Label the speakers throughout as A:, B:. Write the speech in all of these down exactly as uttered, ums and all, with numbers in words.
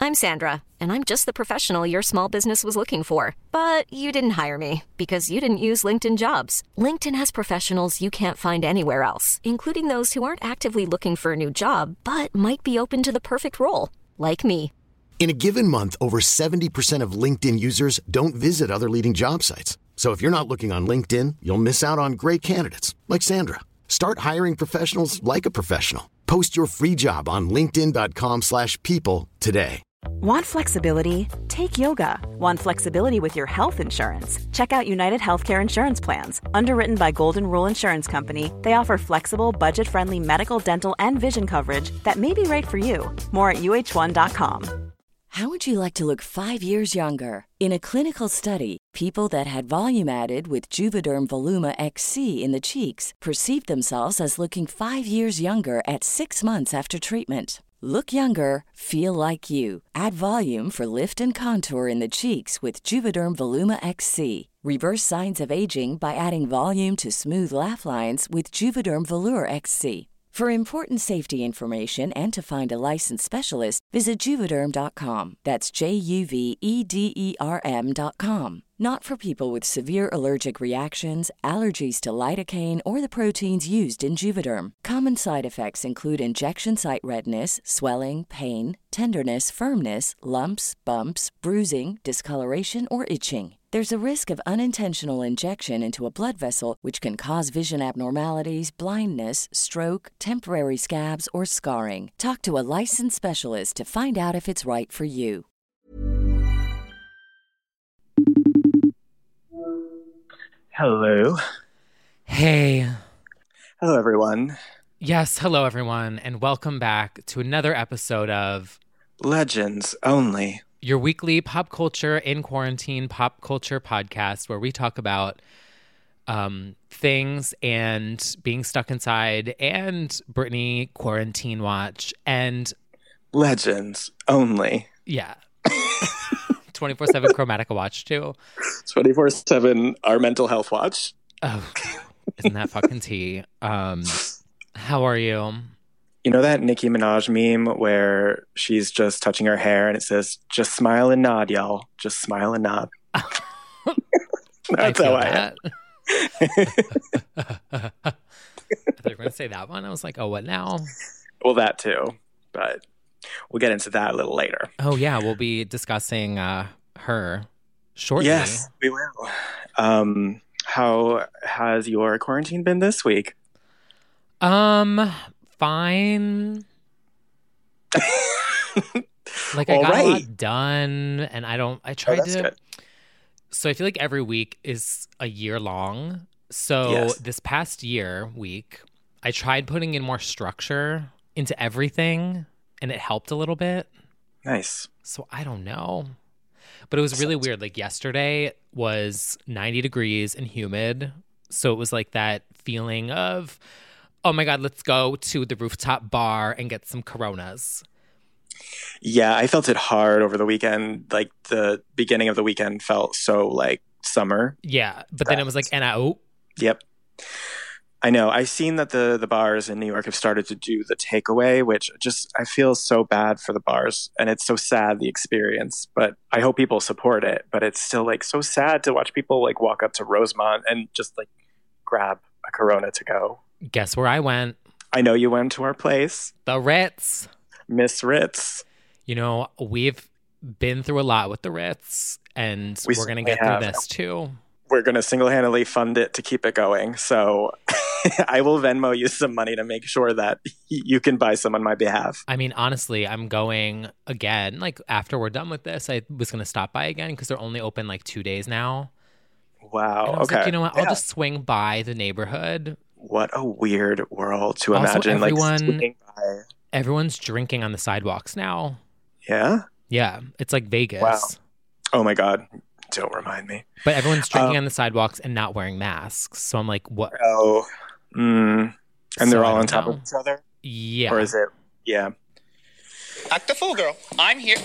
A: I'm Sandra, and I'm just the professional your small business was looking for. But you didn't hire me because you didn't use LinkedIn Jobs. LinkedIn has professionals you can't find anywhere else, including those who aren't actively looking for a new job, but might be open to the perfect role, like me.
B: In a given month, over seventy percent of LinkedIn users don't visit other leading job sites. So if you're not looking on LinkedIn, you'll miss out on great candidates like Sandra. Start hiring professionals like a professional. Post your free job on linkedin.com slash people today.
C: Want flexibility? Take yoga. Want flexibility with your health insurance? Check out United Healthcare Insurance Plans. Underwritten by Golden Rule Insurance Company, they offer flexible, budget-friendly medical, dental, and vision coverage that may be right for you. More at U H one dot com.
D: How would you like to look five years younger? In a clinical study, people that had volume added with Juvederm Voluma X C in the cheeks perceived themselves as looking five years younger at six months after treatment. Look younger, feel like you. Add volume for lift and contour in the cheeks with Juvederm Voluma X C. Reverse signs of aging by adding volume to smooth laugh lines with Juvederm Volure X C. For important safety information and to find a licensed specialist, visit Juvederm dot com. That's J U V E D E R M dot com. Not for people with severe allergic reactions, allergies to lidocaine, or the proteins used in Juvederm. Common side effects include injection site redness, swelling, pain, tenderness, firmness, lumps, bumps, bruising, discoloration, or itching. There's a risk of unintentional injection into a blood vessel, which can cause vision abnormalities, blindness, stroke, temporary scabs, or scarring. Talk to a licensed specialist to find out if it's right for you.
E: Hello.
F: Hey.
E: Hello, everyone.
F: Yes, hello, everyone, and welcome back to another episode of
E: Legends Only,
F: your weekly pop culture in quarantine pop culture podcast where we talk about um, things and being stuck inside and Brittany quarantine watch and
E: Legends Only.
F: Yeah. twenty-four seven Chromatica watch too.
E: twenty-four seven our mental health watch.
F: Oh, isn't that fucking tea? Um, how are you?
E: You know that Nicki Minaj meme where she's just touching her hair and it says, just smile and nod, y'all. Just smile and nod. That's
F: I
E: how I
F: that.
E: am.
F: I thought you were going to say that one. I was like, oh, what now?
E: Well, that too. But we'll get into that a little later.
F: Oh, yeah. We'll be discussing uh, her shortly.
E: Yes, we will. Um, how has your quarantine been this week?
F: Um... Fine. Like I
E: All
F: got
E: right.
F: a lot done, and I don't. I tried
E: Oh, that's
F: to.
E: good.
F: So I feel like every week is a year long. So
E: Yes.
F: this past year week, I tried putting in more structure into everything, and it helped a little bit.
E: Nice.
F: So I don't know, but it was really weird. Like yesterday was ninety degrees and humid, so it was like that feeling of, oh my God, let's go to the rooftop bar and get some Coronas.
E: Yeah, I felt it hard over the weekend. Like the beginning of the weekend felt so like summer.
F: Yeah, but then it was like, and I, oh.
E: Yep. I know. I've seen that the, the bars in New York have started to do the takeaway, which just, I feel so bad for the bars. And it's so sad, the experience. But I hope people support it. But it's still like so sad to watch people like walk up to Rosemont and just like grab a Corona to go.
F: Guess where I went?
E: I know you went to our place.
F: The Ritz.
E: Miss Ritz.
F: You know, we've been through a lot with the Ritz, and
E: We
F: we're going to
E: certainly
F: get through
E: have.
F: this too.
E: We're going to single-handedly fund it to keep it going. So I will Venmo you some money to make sure that you can buy some on my behalf.
F: I mean, honestly, I'm going again. Like, after we're done with this, I was going to stop by again because they're only open like two days now.
E: Wow.
F: And I was
E: okay.
F: like, you know what?
E: Yeah.
F: I'll just swing by the neighborhood.
E: What a weird world to
F: Also,
E: imagine.
F: everyone-
E: like swinging by.
F: Everyone's drinking on the sidewalks now.
E: Yeah?
F: Yeah, it's like Vegas.
E: Wow. Oh my God. Don't remind me.
F: But everyone's drinking
E: Um,
F: on the sidewalks and not wearing masks. So I'm like, what?
E: Oh. Mm. And
F: So
E: they're
F: I
E: all on
F: don't
E: top
F: know.
E: of each other?
F: Yeah.
E: Or is it? Yeah.
G: Act the fool, girl. I'm here.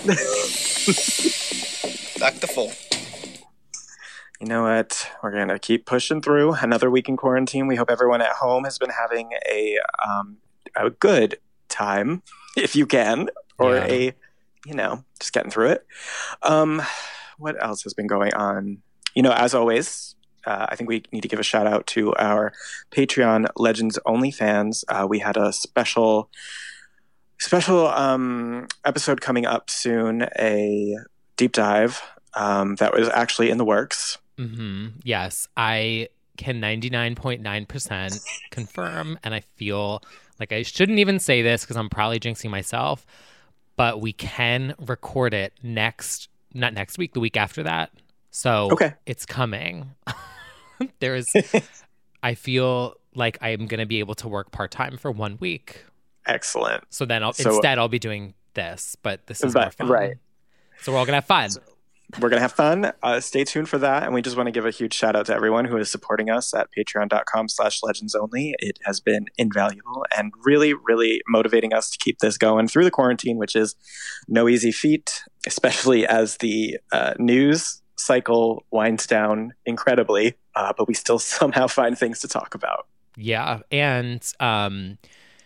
G: Act the fool.
E: You know what? We're going to keep pushing through another week in quarantine. We hope everyone at home has been having a um, a good time, if you can, or
F: Yeah.
E: a you know, just getting through it. Um, what else has been going on? You know, as always, uh, I think we need to give a shout out to our Patreon Legends Only fans. Uh, we had a special, special um, episode coming up soon, a deep dive um, that was actually in the works.
F: Mm-hmm. Yes, I can ninety-nine point nine percent confirm, and I feel like I shouldn't even say this because I'm probably jinxing myself, but we can record it next, not next week, the week after that. So
E: okay. It's
F: coming. There is, I feel like I'm going to be able to work part-time for one week.
E: Excellent.
F: So then I'll,
E: so,
F: instead I'll be doing this, but this is
E: but,
F: more fun.
E: Right.
F: So we're all going to have fun.
E: So, we're going to have fun. Uh, stay tuned for that. And we just want to give a huge shout out to everyone who is supporting us at patreon.com slash legends only. It has been invaluable and really, really motivating us to keep this going through the quarantine, which is no easy feat, especially as the uh, news cycle winds down incredibly. Uh, but we still somehow find things to talk about.
F: Yeah. And um,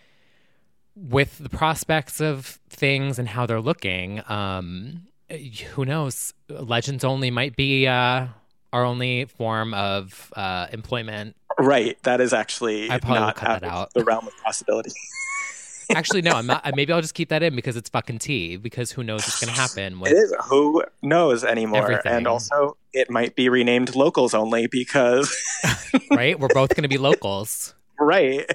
F: with the prospects of things and how they're looking, um, who knows? Legends Only might be uh, our only form of uh, employment.
E: Right. That is actually
F: I probably
E: not
F: will cut that out.
E: The realm of possibility.
F: Actually, no. I'm not. Maybe I'll just keep that in because it's fucking tea. Because who knows what's going to happen? With
E: it is. Who knows anymore?
F: Everything.
E: And also, it might be renamed Locals Only because.
F: Right. We're both going to be locals.
E: Right.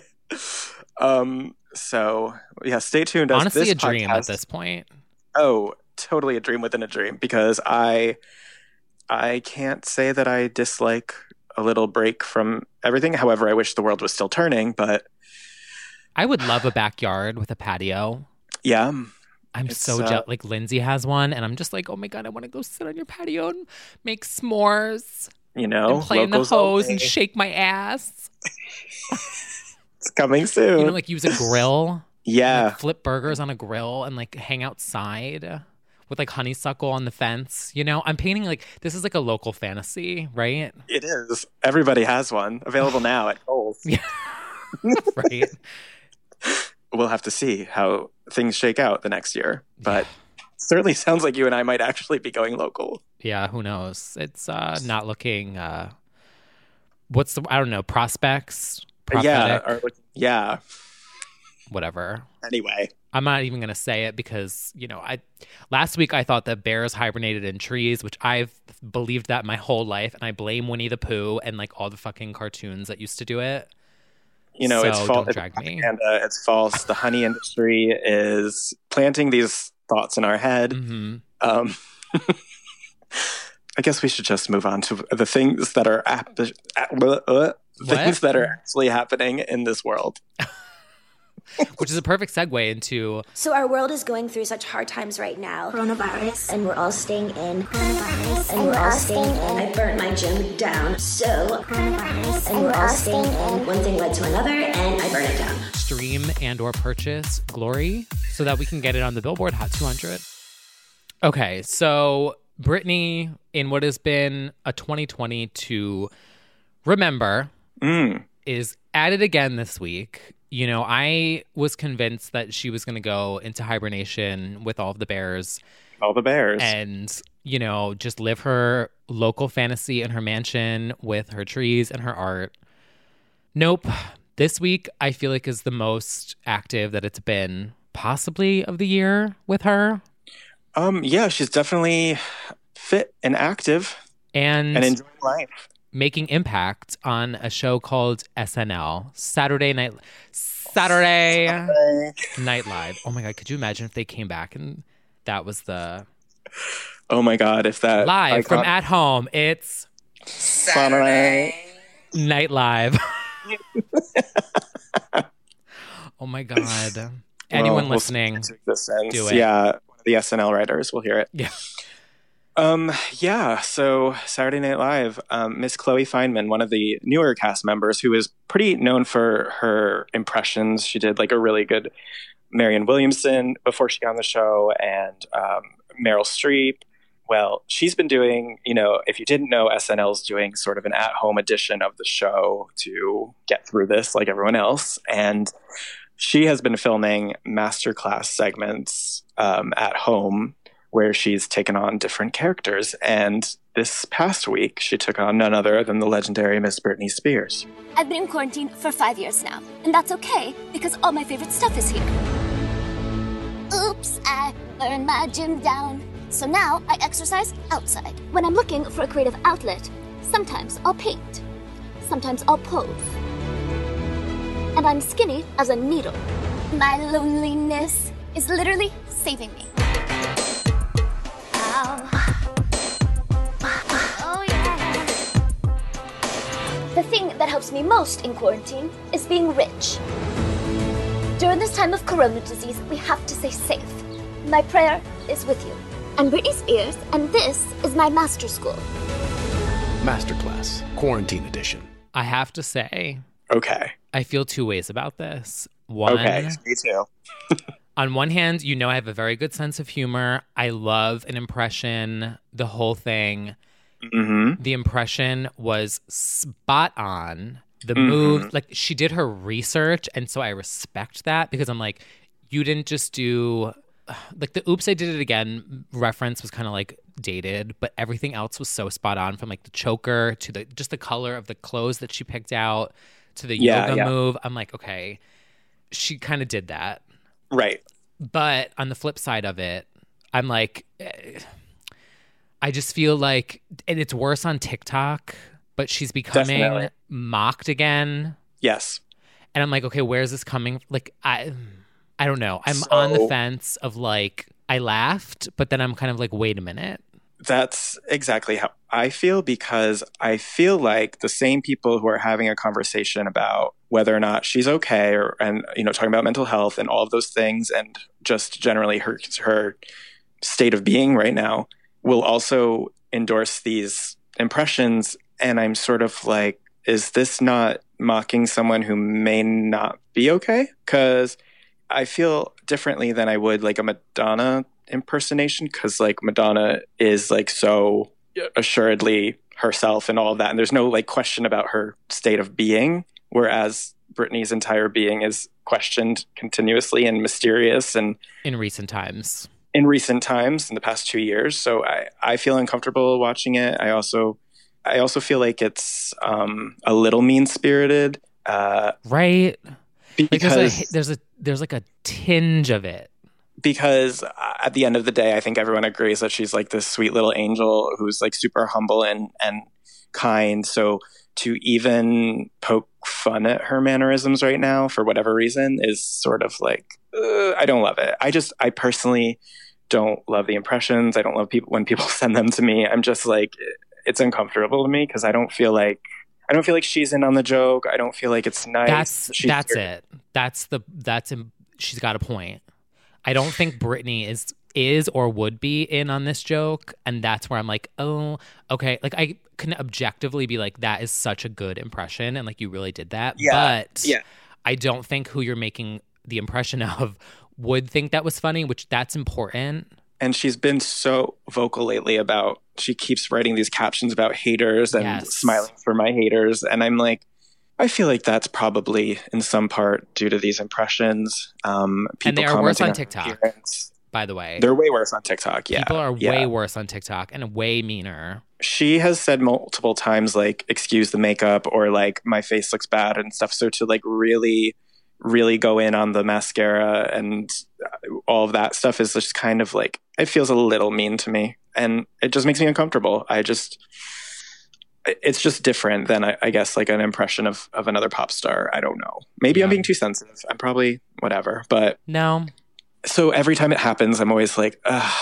E: Um. So yeah, stay tuned. As
F: Honestly,
E: this
F: a dream
E: podcast...
F: at this point.
E: Oh. Totally a dream within a dream because I I can't say that I dislike a little break from everything. However, I wish the world was still turning, but
F: I would love a backyard with a patio.
E: Yeah.
F: I'm so jealous. Uh, like Lindsay has one and I'm just like, oh my God, I want to go sit on your patio and make s'mores.
E: You know,
F: and play in the hose only. And shake my ass.
E: It's coming soon.
F: You know, like use a grill.
E: Yeah.
F: And, like, flip burgers on a grill and like hang outside. With like honeysuckle on the fence, you know, I'm painting like this is like a local fantasy, right?
E: It is. Everybody has one available now at Kohl's.
F: Yeah, right.
E: We'll have to see how things shake out the next year, but yeah. Certainly sounds like you and I might actually be going local.
F: Yeah, who knows? It's uh, not looking. Uh, what's the? I don't know. Prospects. Prophetic,
E: yeah. Or, yeah.
F: Whatever.
E: Anyway.
F: I'm not even going to say it because, you know, I last week I thought that bears hibernated in trees, which I've believed that my whole life. And I blame Winnie the Pooh and like all the fucking cartoons that used to do it.
E: You know,
F: so
E: it's false.
F: Don't drag me.
E: And uh, it's false. The honey industry is planting these thoughts in our head.
F: Mm-hmm.
E: Um, I guess we should just move on to the things that are ap- uh, uh, things that are actually happening in this world.
F: Which is a perfect segue into...
H: So our world is going through such hard times right now. Coronavirus. And we're all staying in. Coronavirus. And, and we're all staying in. I burnt my gym down. So... Coronavirus. And, and we're all staying in. One thing led to another, and I burned it down.
F: Stream and or purchase Glory so that we can get it on the Billboard Hot two hundred. Okay, so Britney, in what has been a twenty twenty to remember,
E: mm.
F: is at it again this week. You know, I was convinced that she was going to go into hibernation with all of the bears.
E: All the bears.
F: And, you know, just live her local fantasy in her mansion with her trees and her art. Nope. This week, I feel like is the most active that it's been possibly of the year with her.
E: Um, yeah, she's definitely fit and active.
F: And,
E: and enjoying life.
F: Making impact on a show called S N L, Saturday Night Saturday, Saturday Night Live. Oh my God, could you imagine if they came back and that was the
E: Oh my God, if that
F: live
E: icon-
F: from at home, it's
E: Saturday
F: Night Live. Oh my God. Anyone
E: well,
F: listening,
E: we'll
F: do it.
E: Yeah, one of the S N L writers will hear it.
F: Yeah.
E: Um, yeah, so Saturday Night Live, um, Miss Chloe Fineman, one of the newer cast members who is pretty known for her impressions. She did like a really good Marianne Williamson before she got on the show, and um, Meryl Streep. Well, she's been doing, you know, if you didn't know, S N L's doing sort of an at-home edition of the show to get through this like everyone else. And she has been filming masterclass segments um, at home where she's taken on different characters. And this past week, she took on none other than the legendary Miss Britney Spears.
H: I've been in quarantine for five years now, and that's okay because all my favorite stuff is here. Oops, I burned my gym down. So now I exercise outside. When I'm looking for a creative outlet, sometimes I'll paint, sometimes I'll pose. And I'm skinny as a needle. My loneliness is literally saving me. Ow. Oh yeah. The thing that helps me most in quarantine is being rich. During this time of corona disease, we have to stay safe. My prayer is with you. I'm Britney Spears, and this is my master school.
I: Masterclass, Quarantine Edition.
F: I have to say,
E: Okay.
F: I feel two ways about this. One,
E: Okay, me too.
F: on one hand, you know I have a very good sense of humor. I love an impression, the whole thing.
E: Mm-hmm.
F: The impression was spot on. The
E: Mm-hmm.
F: move, like she did her research, and so I respect that because I'm like, you didn't just do like the "Oops, I Did It Again" reference was kind of like dated, but everything else was so spot on, from like the choker to the just the color of the clothes that she picked out to the
E: Yeah,
F: yoga
E: yeah.
F: move. I'm like, okay, she kind of did that.
E: Right.
F: But on the flip side of it, I'm like, eh, I just feel like, and it's worse on TikTok, but she's becoming
E: Definitely.
F: mocked again.
E: Yes.
F: And I'm like, okay, where's this coming? Like, I, I don't know. I'm on the
E: So-
F: fence of like, I laughed, but then I'm kind of like, wait a minute.
E: That's exactly how I feel, because I feel like the same people who are having a conversation about whether or not she's okay, or and you know talking about mental health and all of those things, and just generally her her state of being right now, will also endorse these impressions. And I'm sort of like, is this not mocking someone who may not be okay? Because I feel differently than I would like a Madonna impersonation, because like Madonna is like so assuredly herself and all of that, and there's no like question about her state of being, whereas Britney's entire being is questioned continuously and mysterious and
F: In recent times.
E: in recent times in the past two years. So I, I feel uncomfortable watching it. I also I also feel like it's um, a little mean-spirited. Uh,
F: Right? Like
E: because
F: there's a, there's a there's like a tinge of it.
E: because at the end of the day, I think everyone agrees that she's like this sweet little angel who's like super humble and, and kind. So to even poke fun at her mannerisms right now for whatever reason is sort of like, uh, I don't love it. I just, I personally don't love the impressions. I don't love people when people send them to me. I'm just like, it's uncomfortable to me because I don't feel like, I don't feel like she's in on the joke. I don't feel like it's nice.
F: That's
E: She's
F: that's
E: very-
F: it. That's the that's im- she's got a point. I don't think Britney is is or would be in on this joke, and that's where I'm like, oh, okay. Like I can objectively be like, that is such a good impression, and like you really did that.
E: Yeah,
F: But
E: yeah.
F: I don't think who you're making the impression of would think that was funny, which that's important.
E: And she's been so vocal lately about, she keeps writing these captions about haters and
F: Yes.
E: smiling for my haters. And I'm like, I feel like that's probably in some part due to these impressions. Um, people
F: And they are worse
E: commenting
F: on
E: her
F: TikTok,
E: appearance.
F: by the way.
E: They're way worse on TikTok. Yeah.
F: People are
E: yeah.
F: way worse on TikTok and way meaner.
E: She has said multiple times, like, excuse the makeup, or like, my face looks bad and stuff. So to like really, really go in on the mascara and all of that stuff is just kind of like, it feels a little mean to me. And it just makes me uncomfortable. I just, it's just different than I, I guess like an impression of, of another pop star. I don't know. Maybe
F: Yeah.
E: I'm being too sensitive. I'm probably whatever. But
F: No.
E: so every time it happens, I'm always like, ugh.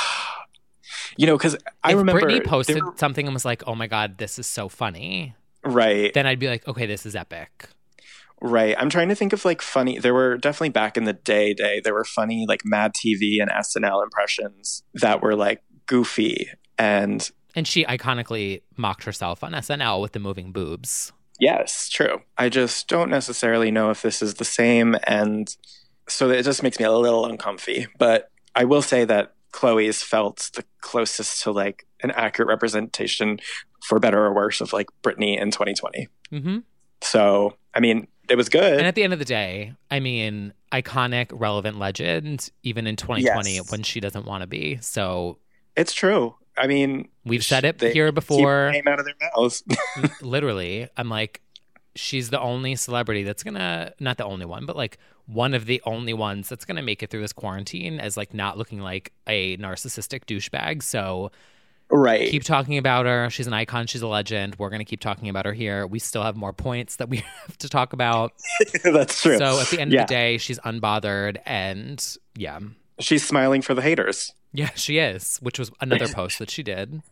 E: You know, because I
F: if
E: remember
F: Britney posted
E: there were-
F: something and was like, oh my God, this is so funny,
E: right.
F: then I'd be like, okay, this is epic.
E: Right. I'm trying to think of like funny. There were definitely back in the day, day, there were funny like Mad T V and S N L impressions that were like goofy. And
F: And she iconically mocked herself on S N L with the moving boobs.
E: yes, true. I just don't necessarily know if this is the same. And so it just makes me a little uncomfy. But I will say that Chloe's felt the closest to like an accurate representation, for better or worse, of like Britney in twenty twenty.
F: Mm-hmm.
E: So, I mean, it was good.
F: And at the end of the day, I mean, iconic, relevant legend, even in twenty twenty
E: Yes.
F: when she doesn't want to be. So
E: It's true. I mean,
F: we've said it
E: they
F: here before.
E: Keep her name out of their mouths.
F: Literally, I'm like, she's the only celebrity that's gonna, not the only one, but like one of the only ones that's gonna make it through this quarantine as like not looking like a narcissistic douchebag. So
E: right.
F: keep talking about her. She's an icon. She's a legend. We're gonna keep talking about her here. We still have more points that we have to talk about.
E: That's true.
F: So at the end
E: yeah.
F: of the day, she's unbothered, and yeah,
E: she's smiling for the haters.
F: yeah, she is. Which was another post that she did.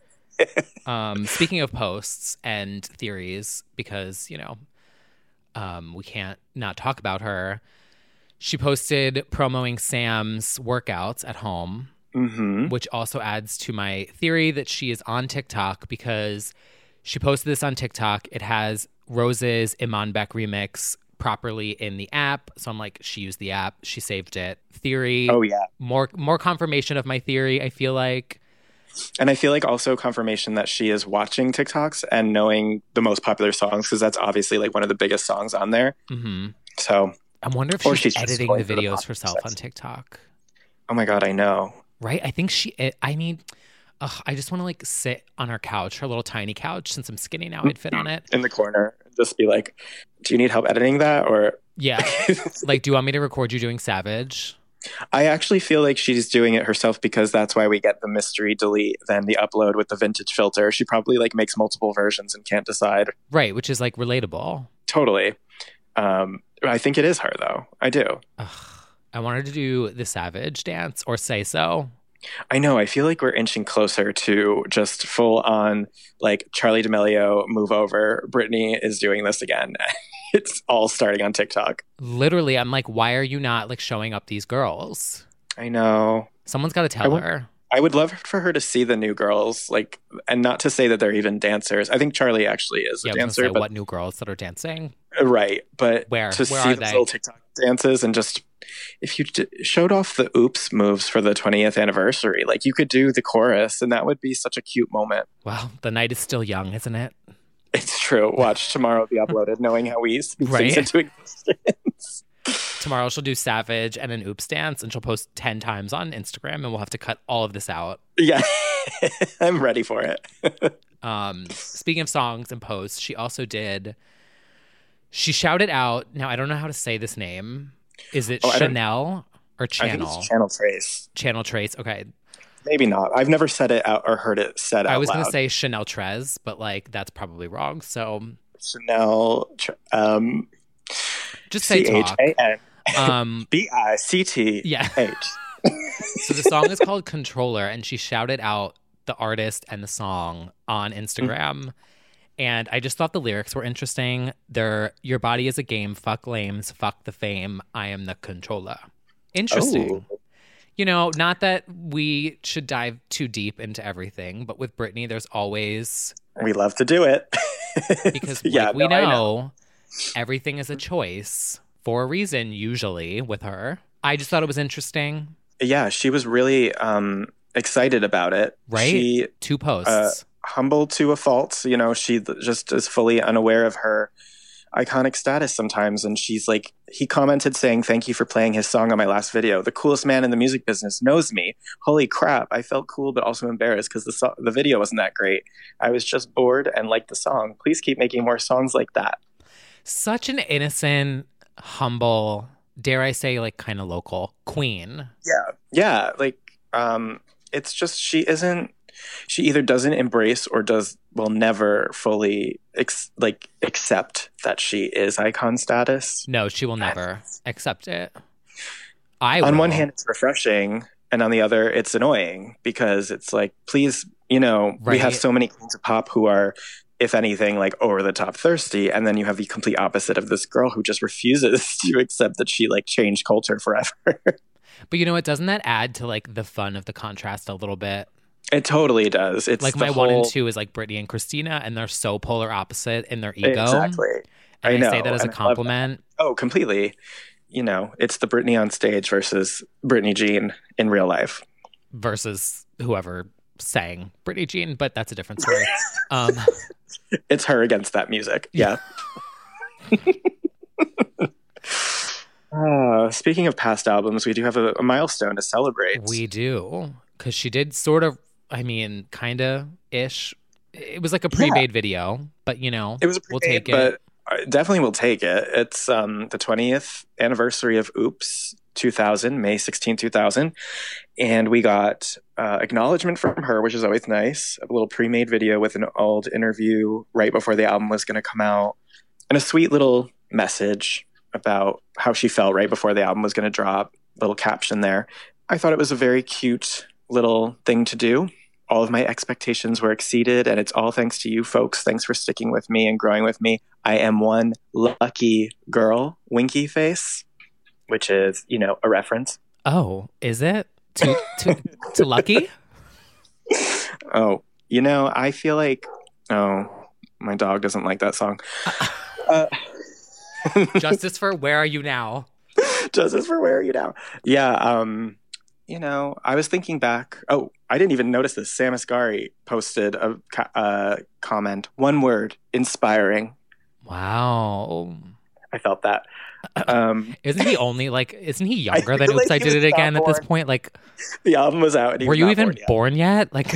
F: Um, speaking of posts and theories, because you know, um, we can't not talk about her. She posted promoting Sam's workouts at home,
E: Mm-hmm.
F: which also adds to my theory that she is on TikTok because she posted this on TikTok. It has Rose's Iman Beck remix properly in the app. So I'm like, she used the app. She saved it. Theory.
E: Oh, yeah.
F: More, more confirmation of my theory, I feel like.
E: And I feel like also confirmation that she is watching TikToks and knowing the most popular songs, because that's obviously like one of the biggest songs on there.
F: Mm-hmm.
E: So
F: I wonder if
E: or
F: she's,
E: she's just
F: editing
E: going
F: the
E: for the
F: videos
E: pop
F: herself
E: sense.
F: on TikTok.
E: Oh my God, I know.
F: Right? I think she, I mean, ugh, I just want to like sit on her couch, her little tiny couch. Since I'm skinny now, I'd fit on it.
E: In the corner. Just be like, do you need help editing that? Or
F: Yeah. Like, do you want me to record you doing Savage?
E: I actually feel like she's doing it herself because that's why we get the mystery delete, then the upload with the vintage filter. She probably like makes multiple versions and can't decide.
F: Right, which is like relatable.
E: Totally. Um, I think it is her though. I do.
F: Ugh. I wanted to do the Savage dance or Say So.
E: I know. I feel like we're inching closer to just full on like Charlie D'Amelio move over. Britney is doing this again. It's all starting on TikTok.
F: Literally, I'm like, why are you not like showing up these girls?
E: I know.
F: Someone's got to tell
E: I would-
F: her.
E: I would love for her to see the new girls, like, and not to say that they're even dancers. I think Charlie actually is
F: Yeah,
E: a
F: I was
E: dancer,
F: gonna say,
E: but
F: what new girls that are dancing?
E: right. But
F: Where?
E: to
F: Where
E: see
F: are
E: those
F: they?
E: little TikTok dances and just if you d- showed off the oops moves for the twentieth anniversary, like you could do the chorus, and that would be such a cute moment.
F: Well, the night is still young, isn't it?
E: It's true. Watch tomorrow be uploaded, knowing how we speak
F: Right.
E: things into existence.
F: Tomorrow she'll do Savage and an oops dance, and she'll post ten times on Instagram, and we'll have to cut all of this out.
E: Yeah, I'm ready for it.
F: Um, speaking of songs and posts, she also did. She shouted out. Now I don't know how to say this name. Is it
E: Oh, I don't-
F: Chanel or
E: I think
F: Channel?
E: it's Channel Trace.
F: Channel Trace. Okay,
E: Maybe not. I've never said it out or heard it said out
F: I was
E: loud.
F: gonna say Chanel Trez, but like that's probably wrong. So
E: Chanel, tr- um,
F: just say
E: C H
F: talk.
E: A N
F: Um,
E: B I C T
F: yeah.
E: H.
F: So the song is called Controller, and she shouted out the artist and the song on Instagram. And I just thought the lyrics were interesting. They're, your body is a game, fuck lames, fuck the fame, I am the controller. Interesting.
E: Oh.
F: You know, not that we should dive too deep into everything, but with Britney, there's always,
E: We love to do it.
F: because
E: yeah,
F: like we
E: no, I
F: know, everything is a choice for a reason, usually, with her. I just thought it was interesting.
E: Yeah, she was really um, excited about it.
F: Right?
E: She
F: Two posts.
E: uh, humble to a fault. You know, she th- just is fully unaware of her iconic status sometimes. And she's like, he commented saying, "Thank you for playing his song on my last video. The coolest man in the music business knows me. Holy crap. I felt cool, but also embarrassed because the, so- the video wasn't that great. I was just bored and liked the song. Please keep making more songs like that."
F: Such an innocent, humble, dare I say, like kind of local queen.
E: Yeah. Yeah. Like, um, it's just, she isn't, she either doesn't embrace or does, will never fully ex- like accept that she is icon status.
F: No, she will never accept it. I
E: On
F: will.
E: one hand, it's refreshing. And on the other, it's annoying because it's like, please, you know, we have
F: Right.
E: so many queens of pop who are, if anything, like over the top thirsty. And then you have the complete opposite of this girl who just refuses to accept that she like changed culture forever.
F: But you know what? Doesn't that add to like the fun of the contrast a little bit?
E: It totally does. It's
F: Like
E: the
F: my one and
E: whole-
F: two is like Britney and Christina, and they're so polar opposite in their ego.
E: Exactly.
F: And I,
E: I know.
F: say that as
E: and
F: a
E: I love that.
F: compliment.
E: Oh, completely. You know, it's the Britney on stage versus Britney Jean in real life.
F: Versus whoever sang Britney Jean, but that's a different story. um,
E: It's her against that music. Yeah. Uh, speaking of past albums, we do have a, a milestone to celebrate.
F: We do. Because she did sort of, I mean, kind of ish. It was like a pre-made yeah. video, but you know,
E: it was a
F: we'll take
E: but
F: it.
E: Definitely we'll take it. It's um, the twentieth anniversary of Oops two thousand, May sixteenth, two thousand. And we got uh, acknowledgement from her, which is always nice. A little pre-made video with an old interview right before the album was going to come out. And a sweet little message about how she felt right before the album was going to drop. Little caption there. I thought it was a very cute little thing to do. All of my expectations were exceeded, and it's all thanks to you folks. Thanks for sticking with me and growing with me. I am one lucky girl, winky face, which is, you know, a reference.
F: Oh, is it? To, to, to Lucky?
E: Oh, you know, I feel like, oh, my dog doesn't like that song. Uh,
F: Justice for Where Are You Now?
E: Justice for Where Are You Now? Yeah, um... You know, I was thinking back. Oh, I didn't even notice this. Sam Asghari posted a uh, comment. One word: inspiring.
F: Wow.
E: I felt that. Um,
F: isn't he only like? Isn't he younger than Oops? Like I Did It Again at this point. Like,
E: the album was out. And he
F: were
E: was
F: you
E: not
F: even
E: born yet.
F: born yet? Like,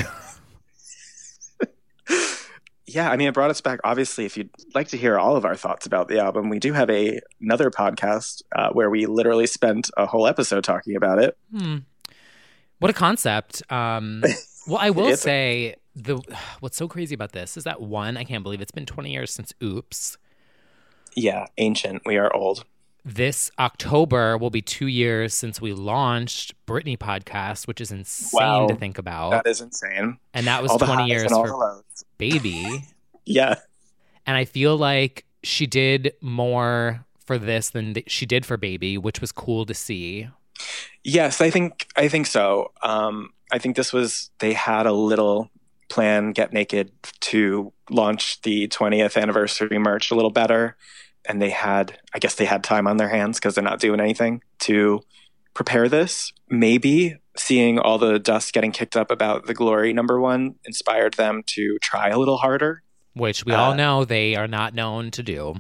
E: yeah. I mean, it brought us back. Obviously, if you'd like to hear all of our thoughts about the album, we do have a another podcast uh, where we literally spent a whole episode talking about it.
F: Hmm. What a concept. Um, well, I will say the what's so crazy about this is that one, I can't believe it's been twenty years since Oops.
E: Yeah, ancient. We are old.
F: This October will be two years since we launched Britney Podcast, which is insane
E: wow,
F: to think about.
E: That is insane.
F: And that was
E: all
F: twenty years for Baby.
E: Yeah.
F: And I feel like she did more for this than th- she did for Baby, which was cool to see.
E: Yes, I think I think so. Um, I think this was, they had a little plan, Get Naked, to launch the twentieth anniversary merch a little better. And they had, I guess they had time on their hands because they're not doing anything to prepare this. Maybe seeing all the dust getting kicked up about the Glory number one inspired them to try a little harder.
F: Which we
E: uh,
F: all know they are not known to do.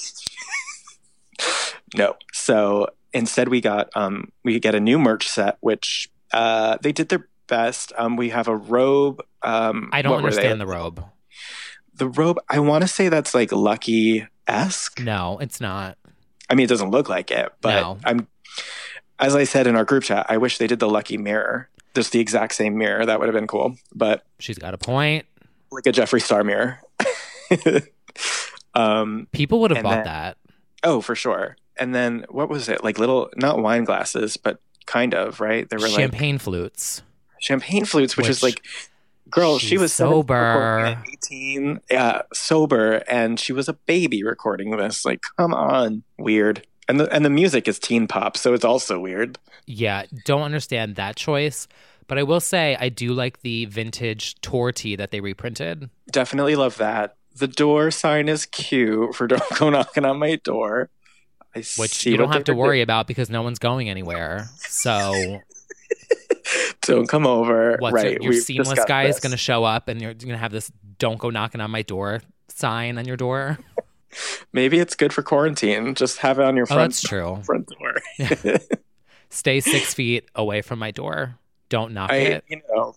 E: No. So instead, we got um, we get a new merch set, which uh, they did their best. Um, we have a robe. Um,
F: I don't understand the robe.
E: The robe, I want to say that's like Lucky-esque.
F: No, it's not.
E: I mean, it doesn't look like it, but
F: no.
E: I'm. As I said in our group chat, I wish they did the Lucky mirror. Just the exact same mirror. That would have been cool. But
F: she's got a point.
E: Like a Jeffree Star mirror. um,
F: People would have bought
E: then,
F: that.
E: Oh, for sure. And then what was it? Like little, not wine glasses, but kind of, right? They were
F: champagne
E: like
F: flutes.
E: Champagne flutes, which, which is like, girl, she was
F: sober.
E: eighteen, yeah, sober, and she was a baby recording this. Like, come on, weird. And the and the music is teen pop, so it's also weird.
F: Yeah, don't understand that choice. But I will say I do like the vintage tour tee that they reprinted.
E: Definitely love that. The door sign is cute for Don't Go Knocking on My Door. I
F: Which you don't have to worry doing. about because no one's going anywhere. So
E: don't come over.
F: What's
E: right.
F: Your, your seamless guy this. is going to show up and you're going to have this Don't Go Knocking on My Door sign on your door.
E: Maybe it's good for quarantine. Just have it on your front,
F: oh, that's true.
E: front door.
F: Yeah. Stay six feet away from my door. Don't knock
E: I,
F: it.
E: You know,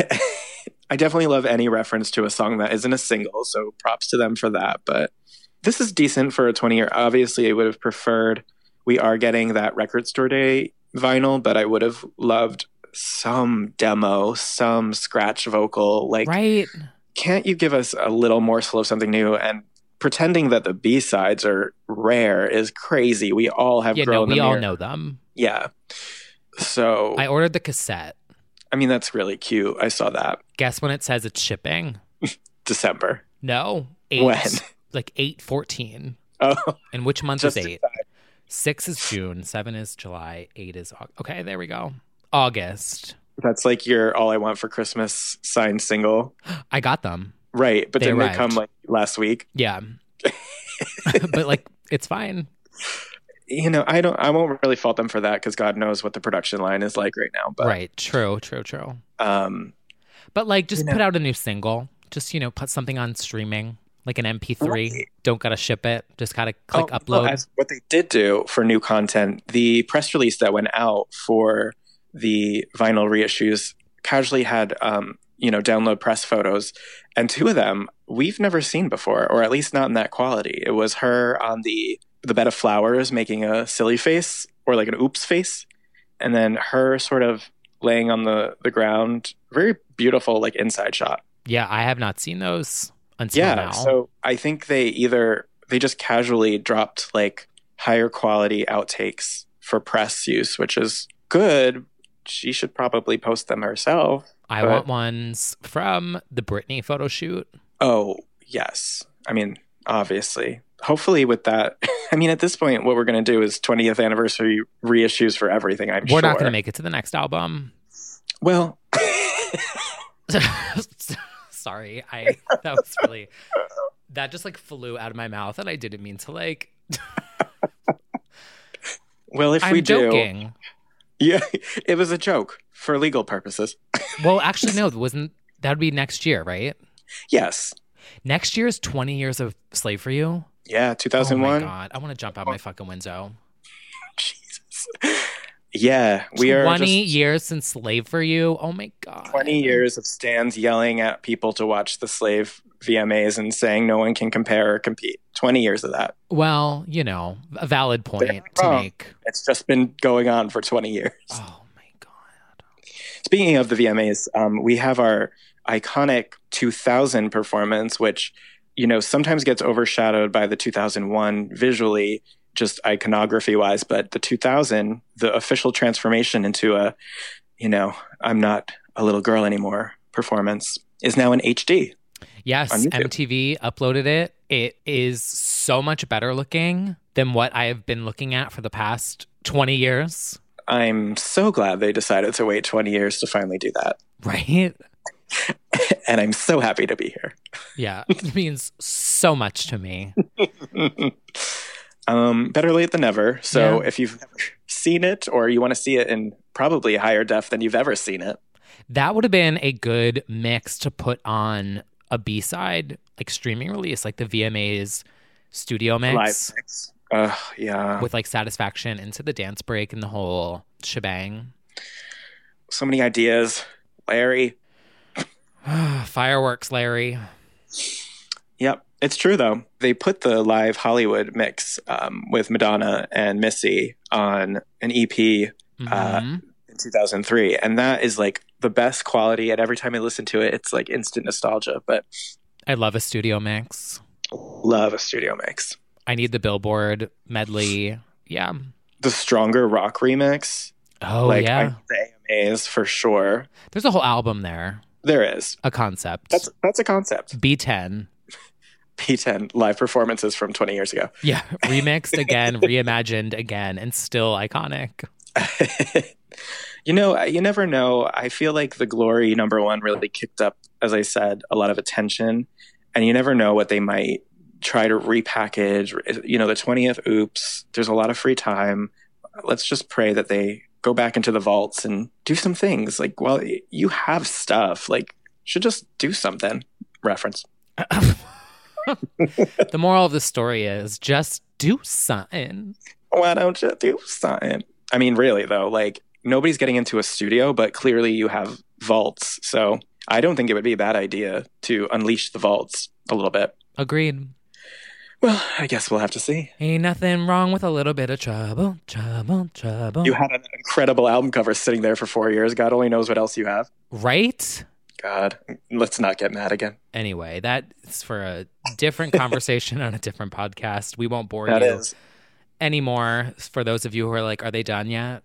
E: I definitely love any reference to a song that isn't a single, so props to them for that. But this is decent for a twenty-year. Obviously, I would have preferred, we are getting that Record Store Day vinyl, but I would have loved some demo, some scratch vocal. Like,
F: right.
E: Can't you give us a little morsel of something new? And pretending that the B-sides are rare is crazy. We all have
F: yeah,
E: grown
F: no, we
E: them
F: all
E: here.
F: know them.
E: Yeah. So
F: I ordered the cassette.
E: I mean, that's really cute. I saw that.
F: Guess when it says it's shipping?
E: December.
F: No. Eight,
E: when?
F: Like eight fourteen.
E: Oh.
F: And which month
E: Just
F: is eight? Six is June. Seven is July. Eight is August. Okay, there we go. August.
E: That's like your All I Want for Christmas signed single.
F: I got them.
E: Right. But
F: they
E: didn't
F: arrived.
E: they come like last week?
F: Yeah. But like, it's fine.
E: You know, I don't. I won't really fault them for that because God knows what the production line is like right now. But
F: right, true, true, true.
E: Um,
F: but like, just
E: you know,
F: put out a new single. Just you know, put something on streaming. Like an M P three.
E: Right.
F: Don't gotta ship it. Just gotta click
E: Oh,
F: upload.
E: well, as what they did do for new content, the press release that went out for the vinyl reissues casually had, um, you know, download press photos. And two of them we've never seen before, or at least not in that quality. It was her on the, the bed of flowers making a silly face or like an oops face. And then her sort of laying on the, the ground. Very beautiful, like inside shot.
F: Yeah, I have not seen those until
E: Yeah,
F: now.
E: so I think they either they just casually dropped like higher quality outtakes for press use, which is good. She should probably post them herself.
F: I
E: but-
F: want ones from the Britney photo shoot.
E: Oh, yes. I mean, obviously. Hopefully with that, I mean, at this point, what we're going to do is twentieth anniversary reissues for everything, I'm
F: We're
E: sure.
F: not going to make it to the next album.
E: Well,
F: Sorry, I that was really that just like flew out of my mouth, and I didn't mean to like.
E: well, if
F: I'm
E: we do,
F: joking.
E: yeah, it was a joke for legal purposes.
F: Well, actually, no, it wasn't. That would be next year, right?
E: Yes.
F: Next year is twenty years of Slave for You.
E: Yeah, two thousand one.
F: Oh my god, I want to jump out my fucking window.
E: Jesus. Yeah, we are
F: twenty
E: just
F: years since Slave for You. Oh my god.
E: twenty years of stands yelling at people to watch the Slave V M As and saying no one can compare or compete. twenty years of that.
F: Well, you know, a valid point
E: They're
F: to
E: wrong.
F: make.
E: It's just been going on for twenty years.
F: Oh my god.
E: Speaking of the V M As, um, we have our iconic two thousand performance, which, you know, sometimes gets overshadowed by the two thousand one visually, just iconography wise, but the two thousand, the official transformation into a, you know, I'm not a little girl anymore performance is now in H D.
F: Yes,
E: on YouTube.
F: M T V uploaded it. It is so much better looking than what I have been looking at for the past twenty years.
E: I'm so glad they decided to wait twenty years to finally do that.
F: Right?
E: And I'm so happy to be here.
F: Yeah, it means so much to me.
E: Um, better late than never. So
F: Yeah.
E: if you've never seen it or you want to see it in probably higher def than you've ever seen it,
F: That would have been a good mix to put on a B-side, like streaming release, like the V M As studio mix.
E: live mix. Uh, yeah.
F: With like Satisfaction, Into the Dance Break, and the whole shebang.
E: So many ideas. Larry.
F: Fireworks, Larry.
E: Yep. It's true, though. They put the live Hollywood mix um, with Madonna and Missy on an E P uh,
F: Mhm.
E: in two thousand three. And that is like the best quality. And every time I listen to it, it's like instant nostalgia. But
F: I love a studio mix.
E: love a studio mix.
F: I need the Billboard medley. Yeah.
E: The stronger rock remix.
F: Oh,
E: like,
F: yeah.
E: I, the A M As for sure.
F: There's a whole album there.
E: There is.
F: A concept.
E: That's that's a concept.
F: B ten.
E: P ten live performances from twenty years ago.
F: Yeah. Remixed again, reimagined again, and still iconic.
E: You know, you never know. I feel like the Glory number one really kicked up, as I said, a lot of attention. And you never know what they might try to repackage. You know, the twentieth oops, there's a lot of free time. Let's just pray that they go back into the vaults and do some things. Like, well, you have stuff. Like, you should just do something. Reference.
F: The moral of the story is just do something.
E: Why don't you do something? I mean, really, though, like, nobody's getting into a studio, but clearly you have vaults. So I don't think it would be a bad idea to unleash the vaults a little bit.
F: Agreed.
E: Well, I guess we'll have to see.
F: Ain't nothing wrong with a little bit of trouble, trouble, trouble.
E: You had an incredible album cover sitting there for four years. God only knows what else you have.
F: Right?
E: God, let's not get mad again.
F: Anyway, that's for a different conversation on a different podcast. We won't bore
E: That
F: you
E: is.
F: anymore. For those of you who are like, are they done yet?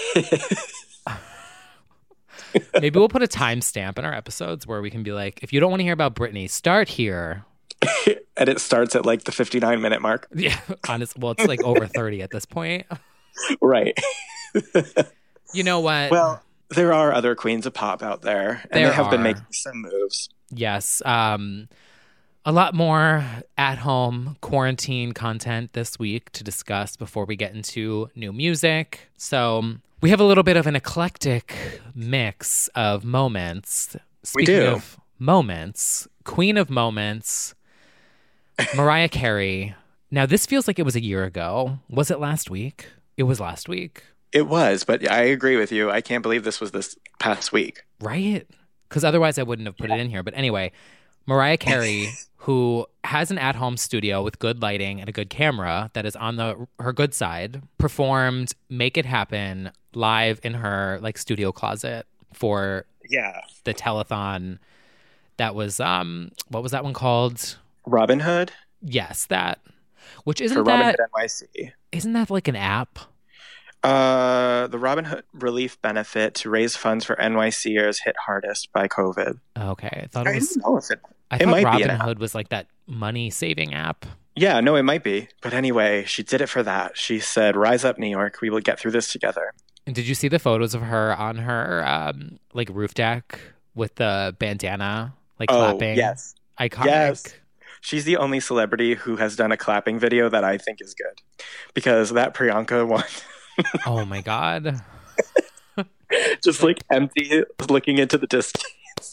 F: Maybe we'll put a timestamp in our episodes where we can be like, if you don't want to hear about Britney, start here.
E: And it starts at like the fifty-nine minute mark.
F: Yeah, honest. Well, it's like over thirty at this point.
E: Right.
F: You know what?
E: Well, there are other queens of pop out there, and
F: There
E: they have been
F: are.
E: making some moves.
F: Yes. Um, a lot more at-home quarantine content this week to discuss before we get into new music. So we have a little bit of an eclectic mix of moments.
E: We
F: Speaking
E: do.
F: of moments, Queen of Moments, Mariah Carey. Now, this feels like it was a year ago. Was it last week? It was last week.
E: It was, but I agree with you. I can't believe this was this past week.
F: Right? Because otherwise I wouldn't have put it in here. But anyway, Mariah Carey, who has an at-home studio with good lighting and a good camera that is on the her good side, performed Make It Happen live in her like studio closet for
E: yeah
F: the telethon. That was, um, what was that one called?
E: Robin Hood?
F: Yes, that. Which isn't
E: for Robin
F: that,
E: Hood N Y C.
F: Isn't that like an app?
E: Uh, the Robin Hood relief benefit to raise funds for NYCers hit hardest by COVID.
F: Okay, I thought it was.
E: I don't know if it.
F: I
E: it
F: thought
E: might
F: Robin
E: be an
F: Hood
E: app.
F: was like that money saving app.
E: Yeah, no, it might be. But anyway, she did it for that. She said, "Rise up, New York. We will get through this together."
F: And did you see the photos of her on her um, like roof deck with the bandana, like
E: Oh,
F: clapping?
E: yes.
F: Iconic.
E: Yes. She's the only celebrity who has done a clapping video that I think is good, because that Priyanka one.
F: Oh my God.
E: Just like empty, looking into the distance.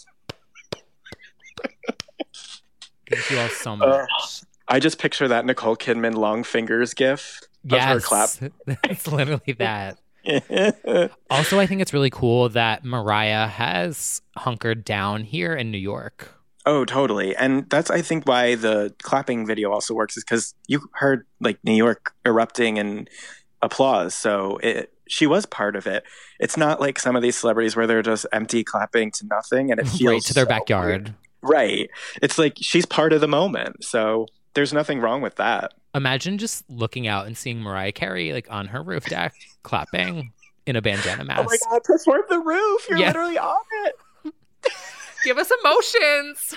F: Thank you all so much.
E: Uh, I just picture that Nicole Kidman long fingers gif of her
F: Yes,
E: clap.
F: it's literally that. Also, I think it's really cool that Mariah has hunkered down here in New York.
E: Oh, totally. And that's, I think, why the clapping video also works, is because you heard like New York erupting in applause. So it, she was part of it. It's not like some of these celebrities where they're just empty clapping to nothing and it feels
F: Right to their
E: so
F: backyard.
E: weird. Right. It's like she's part of the moment. So there's nothing wrong with that.
F: Imagine just looking out and seeing Mariah Carey like on her roof deck clapping in a bandana mask.
E: Oh my God, perform the roof. You're
F: Yeah.
E: literally on it.
F: Give us emotions.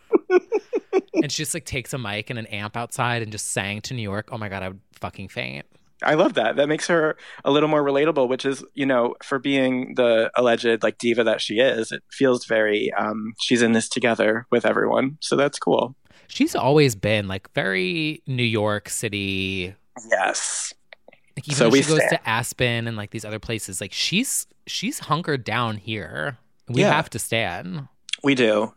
F: And she just like takes a mic and an amp outside and just sang to New York. Oh my God, I would fucking faint.
E: I love that. That makes her a little more relatable, which is, you know, for being the alleged like diva that she is, it feels very, um, she's in this together with everyone. So that's cool.
F: She's always been like very New York City.
E: Yes.
F: Like, even
E: So
F: though
E: we
F: she goes
E: stand.
F: to Aspen and like these other places, like she's she's hunkered down here. We
E: Yeah.
F: have to stand.
E: We do.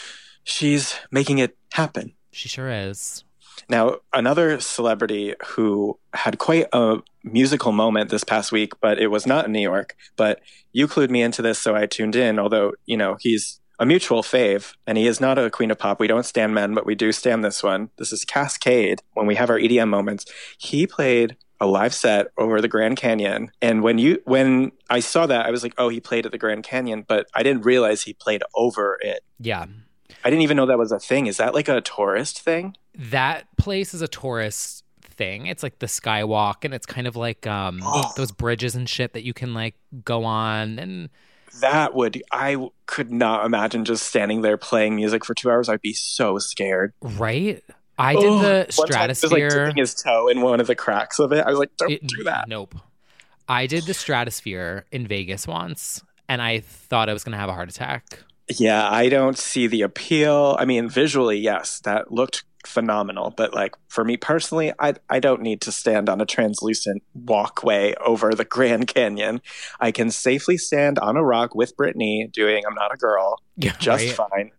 E: She's making it happen.
F: She sure is.
E: Now, another celebrity who had quite a musical moment this past week, but it was not in New York, but you clued me into this, so I tuned in, although, you know, he's a mutual fave, and he is not a queen of pop. We don't stand men, but we do stand this one. This is Cascade. When we have our E D M moments, he played a live set over the Grand Canyon. And when you when I saw that, I was like, oh, he played at the Grand Canyon, but I didn't realize he played over it.
F: Yeah.
E: I didn't even know that was a thing. Is that like a tourist thing?
F: That place is a tourist thing. It's like the Skywalk, and it's kind of like um
E: Oh.
F: those bridges and shit that you can like go on. And
E: That would, I could not imagine just standing there playing music for two hours. I'd be so scared.
F: right? I did
E: Oh,
F: the
E: one time he was, like,
F: Stratosphere.
E: dipping his toe in one of the cracks of it. I was like, don't
F: It-
E: do that.
F: Nope. I did the Stratosphere in Vegas once, and I thought I was going to have a heart attack.
E: Yeah, I don't see the appeal. I mean, visually, yes, that looked phenomenal. But like for me personally, I I don't need to stand on a translucent walkway over the Grand Canyon. I can safely stand on a rock with Britney doing "I'm Not a Girl"
F: Yeah,
E: just
F: right?
E: fine.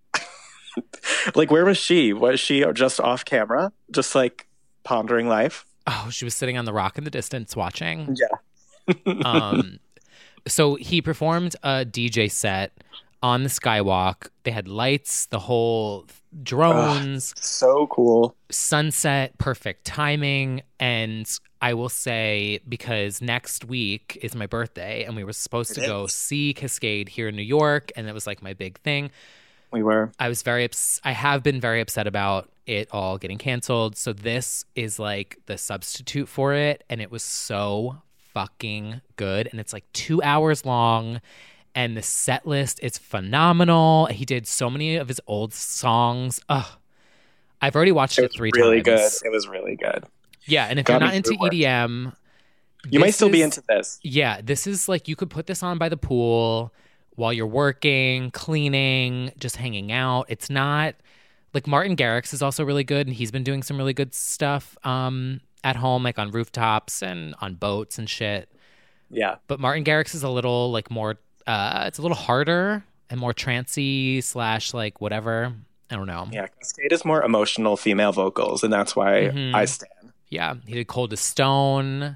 E: Like, where was she? Was she just off camera, just like pondering life?
F: Oh, she was sitting on the rock in the distance watching.
E: Yeah.
F: um, so he performed a D J set on the Skywalk. They had lights, the whole drones,
E: So cool.
F: sunset, perfect timing. And I will say, because next week is my birthday, and we were supposed to
E: It
F: go
E: is.
F: see Cascade here in New York, and it was like my big thing.
E: We were.
F: I was very ups- I have been very upset about it all getting canceled. So this is like the substitute for it, and it was so fucking good. And it's like two hours long, and the set list is phenomenal. He did so many of his old songs. Ugh. I've already watched
E: It
F: it,
E: was
F: three
E: really
F: times.
E: good. It was really good.
F: Yeah, and if
E: Got
F: you're
E: me
F: not into
E: through
F: E
E: it.
F: D M,
E: You might
F: this
E: still be
F: is-
E: into this.
F: Yeah, this is like you could put this on by the pool while you're working, cleaning, just hanging out. It's not like Martin Garrix is also really good, and he's been doing some really good stuff um, at home, like on rooftops and on boats and shit.
E: Yeah.
F: But Martin Garrix is a little like more, uh, it's a little harder and more trancy slash like whatever. I don't know.
E: Yeah, Cascade is more emotional female vocals, and that's why
F: Mhm.
E: I stand.
F: Yeah, he did Cold as Stone,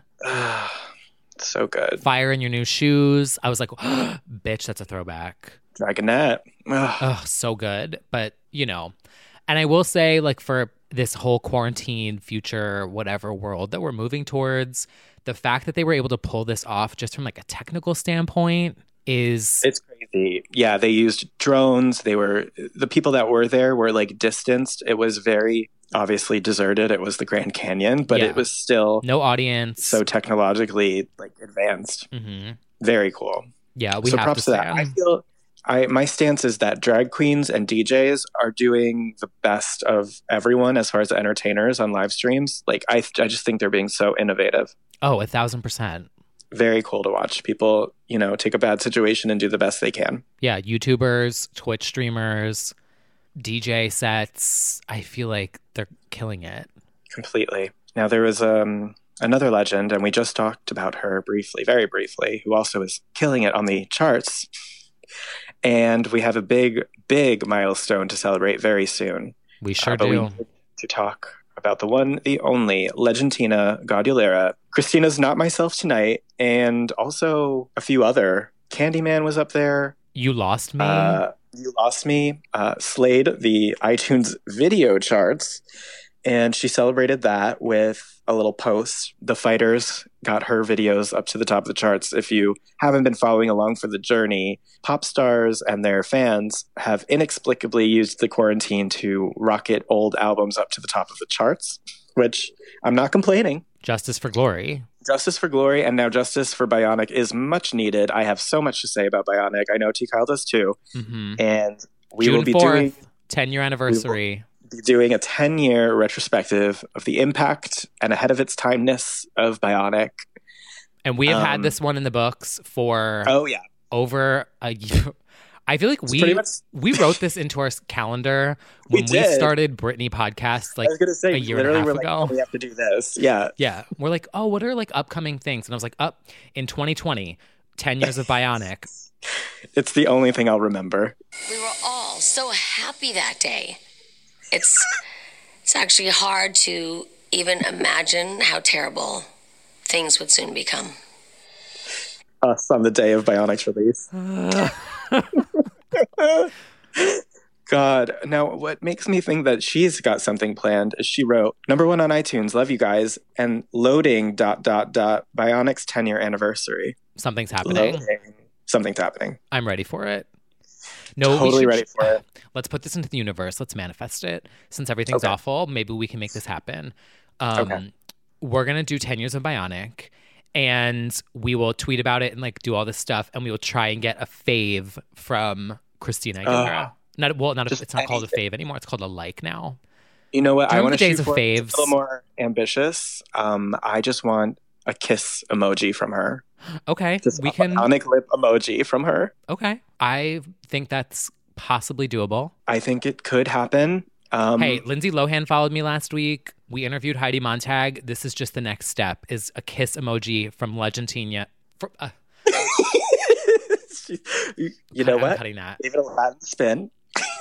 E: So good.
F: Fire in Your New Shoes. I was like, bitch, that's a throwback.
E: Dragonette. Ugh.
F: Oh, so good. But, you know, and I will say, like, for this whole quarantine, future, whatever world that we're moving towards, the fact that they were able to pull this off just from like a technical standpoint is
E: It's crazy. Yeah, they used drones. They were, the people that were there were like distanced. It was very obviously deserted. It was the Grand Canyon, but
F: Yeah.
E: it was still
F: no audience.
E: so technologically like advanced.
F: hmm
E: Very cool.
F: Yeah, we
E: so
F: have
E: props
F: to
E: to that. I
F: stand.
E: feel I my stance is that drag queens and D Js are doing the best of everyone as far as entertainers on live streams. Like I I just think they're being so innovative.
F: Oh, a thousand percent.
E: Very cool to watch people, you know, take a bad situation and do the best they can.
F: Yeah, YouTubers, Twitch streamers, D J sets. I feel like they're killing it.
E: Completely. Now there was um another legend, and we just talked about her briefly, very briefly, who also is killing it on the charts. And we have a big, big milestone to celebrate very soon.
F: We sure
E: Uh, but
F: do.
E: we need to talk about the one, the only Legendina Gaudulera. Christina's Not Myself Tonight, and also a few other. Candyman was up there.
F: You lost me.
E: Uh, you Lost Me uh, slayed the iTunes video charts, and she celebrated that with a little post. The Fighters got her videos up to the top of the charts. If you haven't been following along for the journey, pop stars and their fans have inexplicably used the quarantine to rocket old albums up to the top of the charts, which I'm not complaining.
F: Justice for Glory.
E: Justice for Glory and now Justice for Bionic is much needed. I have so much to say about Bionic. I know T. Kyle does too.
F: hmm
E: And we
F: June
E: will be
F: fourth,
E: doing
F: ten year anniversary.
E: be doing a ten-year retrospective of the impact and ahead of its timeness of Bionic.
F: And we have
E: Um,
F: had this one in the books for
E: Oh, yeah.
F: over a year. I feel like we
E: pretty much-
F: we wrote this into our s- calendar
E: We
F: when we,
E: did.
F: started Britney podcast like
E: I was going to say,
F: a year and a
E: literally,
F: half
E: we're like,
F: ago.
E: oh, we have to do this. Yeah.
F: Yeah, we're like, oh, what are like upcoming things? And I was like, up in twenty twenty, ten years of Bionic.
E: It's the only thing I'll remember.
I: We were all so happy that day. It's it's actually hard to even imagine how terrible things would soon become.
E: Us on the day of Bionic's release. God. Now, what makes me think that she's got something planned is she wrote, number one on iTunes, love you guys, and loading dot dot dot Bionic's ten-year anniversary.
F: Something's happening.
E: Loading. Something's happening.
F: I'm ready for it. No, we
E: Totally
F: should-
E: ready for it.
F: Let's put this into the universe. Let's manifest it. Since everything's
E: Okay.
F: awful, maybe we can make this happen. Um,
E: Okay.
F: We're gonna do ten years of Bionic, and we will tweet about it and like do all this stuff, and we will try and get a fave from Christina Aguilera.
E: Uh,
F: not well, not a,
E: just
F: it's not called a
E: anything.
F: fave anymore. It's called a like now.
E: You know what?
F: Do you
E: I
F: remember
E: want to
F: the days
E: shoot
F: of
E: for it
F: faves?
E: a little more ambitious. Um, I just want a kiss emoji from her.
F: Okay,
E: Just
F: we
E: a
F: can.
E: Bionic lip emoji from her.
F: Okay, I think that's possibly doable.
E: I think it could happen. Um,
F: Hey, Lindsay Lohan followed me last week. We interviewed Heidi Montag. This is just the next step: is a kiss emoji from Legendina. For, uh,
E: you, you know
F: I'm
E: what?
F: cutting that.
E: Give it a Latin spin.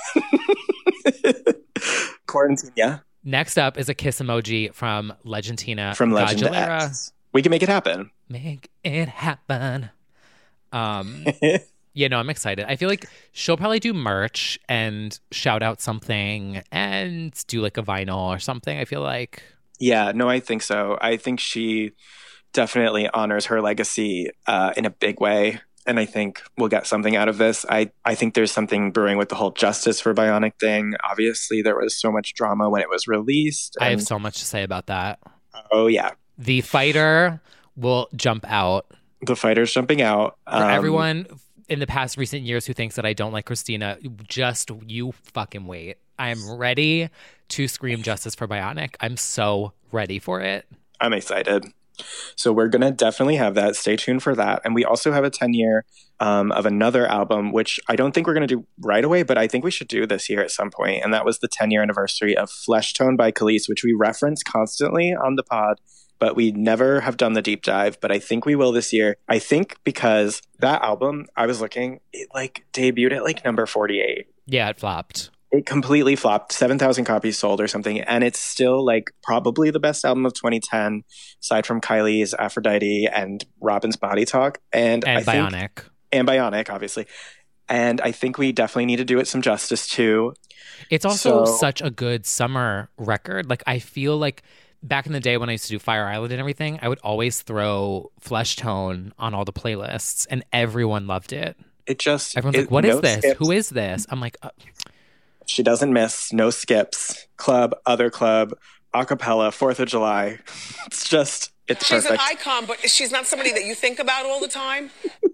E: Quarantine, yeah.
F: Next up is a kiss emoji from Legendina
E: From Legend
F: Gaudulera.
E: X. We can make it happen.
F: Make it happen. Um, yeah, no, I'm excited. I feel like she'll probably do merch and shout out something and do like a vinyl or something. I feel like.
E: Yeah, no, I think so. I think she definitely honors her legacy uh, in a big way. And I think we'll get something out of this. I, I think there's something brewing with the whole Justice for Bionic thing. Obviously, there was so much drama when it was released.
F: I have
E: and-
F: so much to say about that.
E: Oh, yeah.
F: The fighter will jump out.
E: The Fighter's jumping out.
F: For
E: Um,
F: everyone in the past recent years who thinks that I don't like Christina, just you fucking wait. I am ready to scream Justice for Bionic. I'm so ready for it.
E: I'm excited. So we're going to definitely have that. Stay tuned for that. And we also have a ten-year um, of another album, which I don't think we're going to do right away, but I think we should do this year at some point. And that was the ten-year anniversary of Flesh Tone by Khalees, which we reference constantly on the pod, but we never have done the deep dive. But I think we will this year. I think because that album, I was looking, it like debuted at like number forty-eight.
F: Yeah, it flopped.
E: It completely flopped. seven thousand copies sold or something. And it's still like probably the best album of twenty ten, aside from Kylie's Aphrodite and Robin's Body Talk. And,
F: And
E: I think,
F: Bionic.
E: And Bionic, obviously. And I think we definitely need to do it some justice too.
F: It's also
E: So-
F: such a good summer record. Like, I feel like back in the day when I used to do Fire Island and everything, I would always throw Flesh Tone on all the playlists, and everyone loved it.
E: It just
F: Everyone's
E: it,
F: like, "What is
E: no
F: this?
E: skips.
F: Who is this?" I'm like, uh,
E: She doesn't miss. No skips. Club, other club, acapella, Fourth of July. It's just, it's
J: She's
E: perfect.
J: an icon, but she's not somebody that you think about all the time.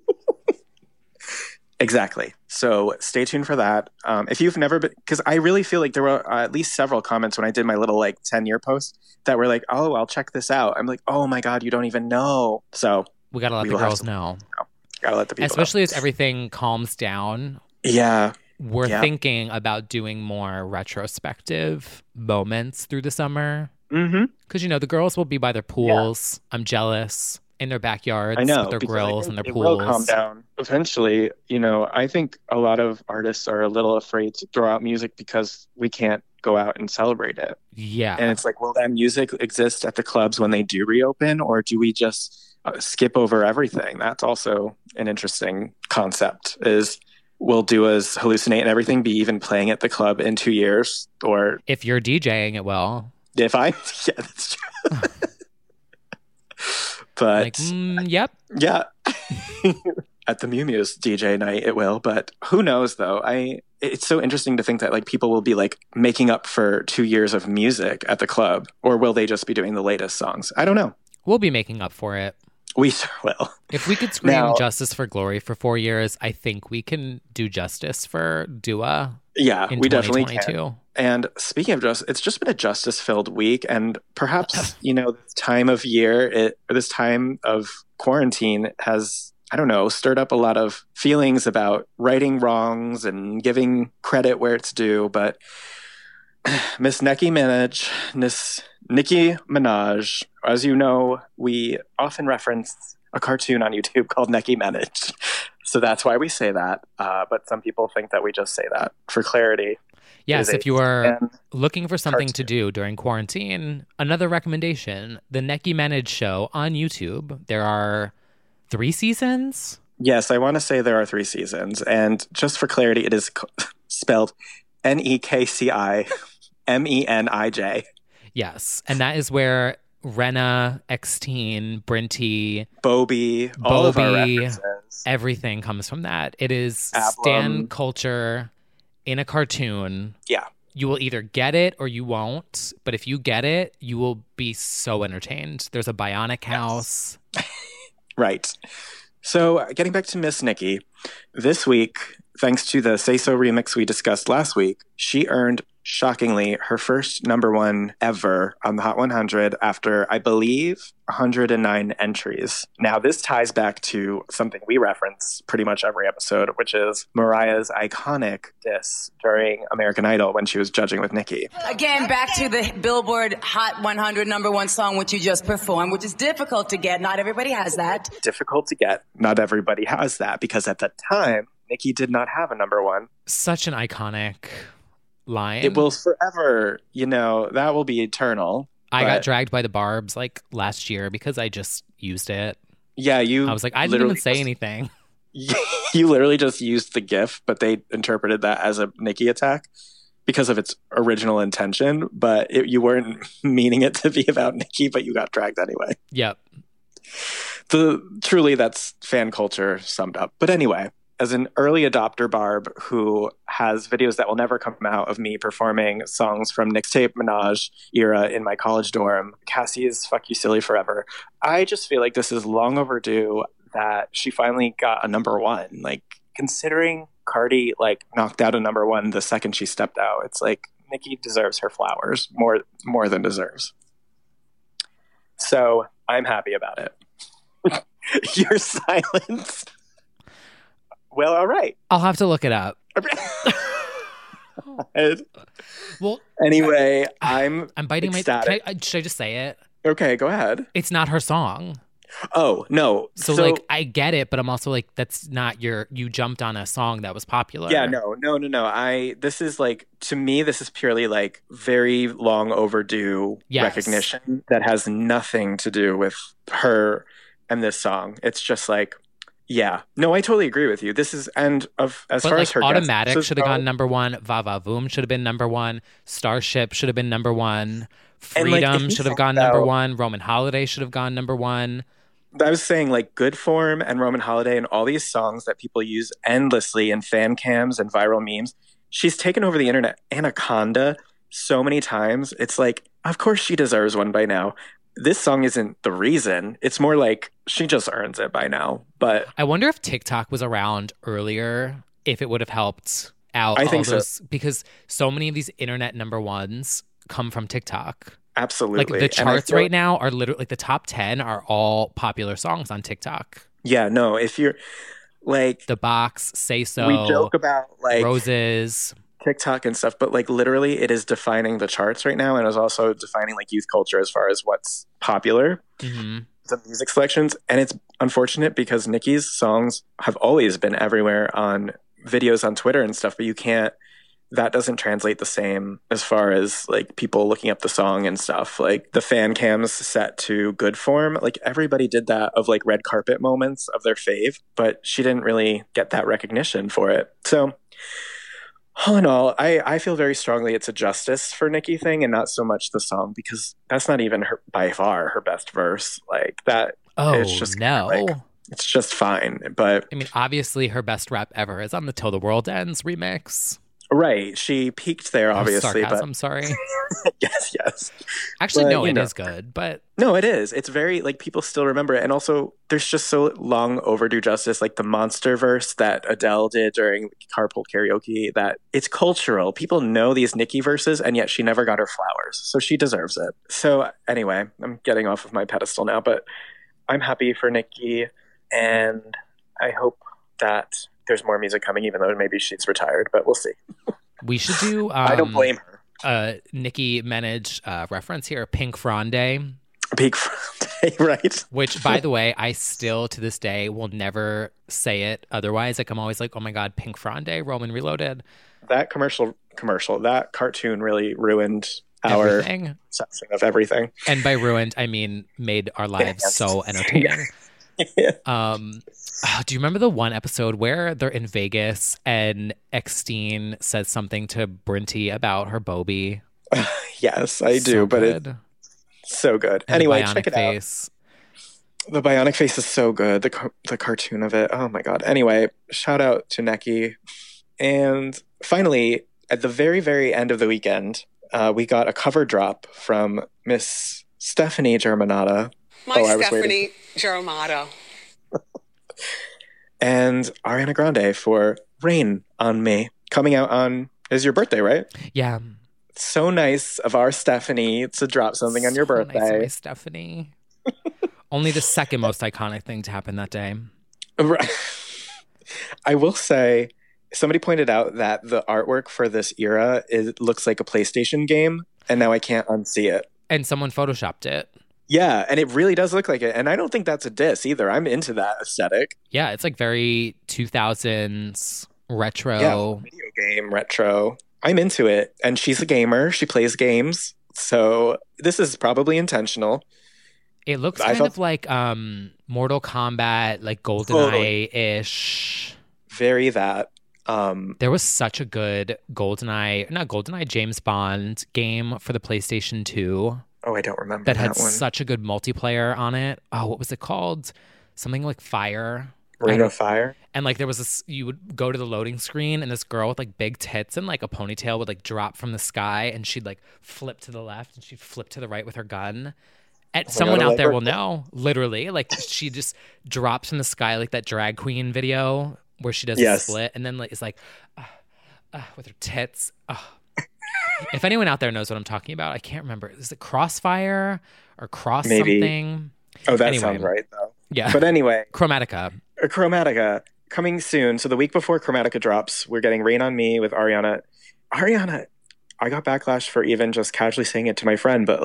E: Exactly. So stay tuned for that. Um, if you've never been, because I really feel like there were uh, at least several comments when I did my little like ten year post that were like, "Oh, I'll check this out." I'm like, "Oh my God, you don't even know." So
F: we gotta let
E: we
F: the
E: will have
F: girls
E: to-
F: know.
E: Gotta let the people
F: Especially
E: know.
F: as everything calms down.
E: Yeah.
F: We're
E: Yeah.
F: thinking about doing more retrospective moments through the summer.
E: Mm-hmm.
F: Because, you know, the girls will be by their pools. I'm jealous. In their backyards
E: I know.
F: with their
E: because I
F: grills
E: think
F: and their
E: it will
F: pools.
E: calm down. Eventually, you know, I think a lot of artists are a little afraid to throw out music because we can't go out and celebrate it.
F: Yeah.
E: And it's like, will that music exist at the clubs when they do reopen, or do we just uh, skip over everything? That's also an interesting concept. Is will Dua's Hallucinate and Everything be even playing at the club in two years? Or
F: If you're DJing it well.
E: if I, yeah, that's true. But
F: Like, mm, yep.
E: yeah, at the Mew Mew's D J night it will. But who knows though? I it's so interesting to think that like people will be like making up for two years of music at the club, or will they just be doing the latest songs? I don't know.
F: We'll be making up for it.
E: We sure will.
F: If we could scream
E: Now-
F: Justice for Glory for four years, I think we can do justice for Dua
E: Yeah,
F: in
E: we definitely
F: twenty twenty-two.
E: can. And speaking of justice, it's just been a justice-filled week, and perhaps you know this time of year, it, or this time of quarantine has, I don't know, stirred up a lot of feelings about righting wrongs and giving credit where it's due. But Miss Nicki Minaj, Miss Nicki Minaj, as you know, we often reference a cartoon on YouTube called Nicki Minaj. So that's why we say that. Uh, but some people think that we just say that for clarity.
F: Yes,
E: It is
F: if you
E: a
F: are
E: fan
F: looking for something to
E: cartoon.
F: do during quarantine, another recommendation, The Nicki Minaj Show on YouTube. There are three seasons.
E: Yes, I want to say there are three seasons. And just for clarity, it is c- spelled N E K C I M E N I J.
F: Yes, and that is where Renna, X-Teen, Brinty,
E: Bobby, all of our
F: Bobby,
E: references.
F: everything comes from that. It is
E: Ablum.
F: stan culture in a cartoon.
E: Yeah.
F: You will either get it or you won't. But if you get it, you will be so entertained. There's a bionic house.
E: Right. So uh, getting back to Miss Nicki, this week, thanks to the Say So remix we discussed last week, she earned, shockingly, her first number one ever on the Hot one hundred after, I believe, one hundred nine entries. Now, this ties back to something we reference pretty much every episode, which is Mariah's iconic diss during American Idol when she was judging with Nicki.
K: Again, back to the Billboard Hot one hundred number one song, which you just performed, which is difficult to get. Not everybody has that.
E: Difficult to get. Not everybody has that, because at the time, Nicki did not have a number one.
F: Such an iconic line.
E: It will forever, you know, that will be eternal.
F: I got
E: but-
F: dragged by the barbs like last year because I just used it.
E: Yeah, you.
F: I was like, I didn't
E: literally
F: even say
E: just-
F: anything.
E: You literally just used the GIF, but they interpreted that as a Nicki attack because of its original intention. But it, you weren't meaning it to be about Nicki, but you got dragged anyway.
F: Yep.
E: The truly, that's fan culture summed up. But anyway, as an early adopter Barb who has videos that will never come out of me performing songs from Nick's Tape Minaj era in my college dorm, Cassie's Fuck You Silly Forever, I just feel like this is long overdue that she finally got a number one. Like, considering Cardi like knocked out a number one the second she stepped out, it's like Nicki deserves her flowers more more than deserves. So I'm happy about it. Your silence. Well, all right.
F: I'll have to look it up. Well,
E: anyway, I'm
F: I'm biting
E: ecstatic.
F: my. Can I, should I just say it?
E: Okay, go ahead.
F: It's not her song.
E: Oh, no.
F: So,
E: So,
F: like, I get it, but I'm also like, that's not your, you jumped on a song that was popular.
E: yeah, no, no, no, no. I, this is like, to me, this is purely like very long overdue
F: Yes.
E: recognition that has nothing to do with her and this song. It's just like, yeah. No, I totally agree with you. This is, and of as
F: But
E: far
F: like
E: as her
F: Automatic
E: guests
F: should have
E: go-
F: gone number one. Va Va Voom should have been number one. Starship should have been number one.
E: And, like, if
F: Freedom
E: you
F: should have
E: think
F: gone number
E: about-
F: one. Roman Holiday should have gone number one.
E: I was saying like Good Form and Roman Holiday and all these songs that people use endlessly in fan cams and viral memes. She's taken over the internet. Anaconda so many times. It's like, of course she deserves one by now. This song isn't the reason. It's more like she just earns it by now. But
F: I wonder if TikTok was around earlier, if it would have helped out.
E: I
F: all
E: think so.
F: those, because so many of these internet number ones come from TikTok.
E: absolutely.
F: Like the
E: And I
F: charts
E: feel-
F: right now are literally like the top ten are all popular songs on TikTok.
E: Yeah, no, if you're like,
F: The Box, Say So,
E: we joke about like
F: Roses.
E: TikTok and stuff, but like literally it is defining the charts right now, and is also defining like youth culture as far as what's popular,
F: hmm
E: the music selections. And it's unfortunate because Nicki's songs have always been everywhere on videos on Twitter and stuff, but you can't, that doesn't translate the same as far as like people looking up the song and stuff. Like the fan cams set to Good Form, like everybody did that of like red carpet moments of their fave, but she didn't really get that recognition for it. So all in all, I, I feel very strongly it's a justice for Nicki thing and not so much the song, because that's not even her by far her best verse. Like that,
F: Oh,
E: it's just
F: no.
E: like, it's just fine. But
F: I mean, obviously her best rap ever is on the Till the World Ends remix.
E: right, she peaked there,
F: Oh,
E: obviously.
F: sarcasm, sorry.
E: But yes, yes.
F: Actually,
E: But,
F: no,
E: you
F: it
E: know.
F: is good, but
E: No, it is. It's very like people still remember it, and also there's just so long overdue justice, like the monster verse that Adele did during Carpool Karaoke. That it's cultural. People know these Nicki verses, and yet she never got her flowers, so she deserves it. So anyway, I'm getting off of my pedestal now, but I'm happy for Nicki, and I hope that there's more music coming, even though maybe she's retired, but we'll see.
F: we should do. Um,
E: I don't blame her.
F: Uh, Nicki Minaj uh, reference here, Pink Fronde.
E: Pink Friday, right?
F: Which, by the way, I still to this day will never say it otherwise. Like I'm always like, oh my god, Pink Fronde, Roman Reloaded.
E: That commercial, commercial, that cartoon really ruined our
F: Everything.
E: perception of everything.
F: And by ruined, I mean made our lives
E: Yes.
F: so entertaining. Um, oh, do you remember the one episode where they're in Vegas and Extine says something to Brinty about her Bobby?
E: Yes, I do,
F: So
E: but
F: good.
E: it's so good.
F: And the
E: Anyway,
F: bionic
E: check it
F: face.
E: out. The bionic face is so good. The car- the cartoon of it. Oh my god. Anyway, shout out to Nicki. And finally, at the very very end of the weekend, uh, we got a cover drop from Miss Stephanie Germanotta.
J: My
E: Oh, I was
J: Stephanie Germanotta.
E: And Ariana Grande for Rain on Me, coming out on, is your birthday, right?
F: Yeah.
E: So nice of our Stephanie to drop something on your
F: So nice of
E: birthday.
F: my Stephanie. Only the second most iconic thing to happen that day.
E: Right. I will say, somebody pointed out that the artwork for this era is, looks like a PlayStation game, and now I can't unsee it.
F: And someone photoshopped it.
E: Yeah, and it really does look like it. And I don't think that's a diss either. I'm into that aesthetic.
F: Yeah, it's like very two thousands retro.
E: Yeah, video game retro. I'm into it. And she's a gamer. She plays games. So this is probably intentional.
F: It looks
E: I
F: kind
E: felt-
F: of like um, Mortal Kombat, like GoldenEye-ish.
E: Very that. Um,
F: There was such a good GoldenEye, not GoldenEye, James Bond game for the PlayStation two
E: oh, I don't remember
F: that
E: that,
F: had
E: one.
F: such a good multiplayer on it. Oh, what was it called? Something like Fire.
E: Ring
F: I-
E: of Fire.
F: And like there was this, you would go to the loading screen and this girl with like big tits and like a ponytail would like drop from the sky and she'd like flip to the left and she'd flip to the right with her gun. And someone
E: God, I
F: out
E: like
F: there
E: her.
F: will know, literally. Like she just drops from the sky like that drag queen video where she does
E: Yes.
F: a split and then like is like uh, uh, with her tits. Uh. If anyone out there knows what I'm talking about, I can't remember. Is it Crossfire or Cross
E: Maybe.
F: something?
E: Oh, that
F: Anyway.
E: sounds right, though.
F: Yeah.
E: But anyway,
F: Chromatica.
E: uh, Chromatica coming soon. So the week before Chromatica drops, we're getting Rain on Me with Ariana. Ariana, I got backlash for even just casually saying it to my friend, but like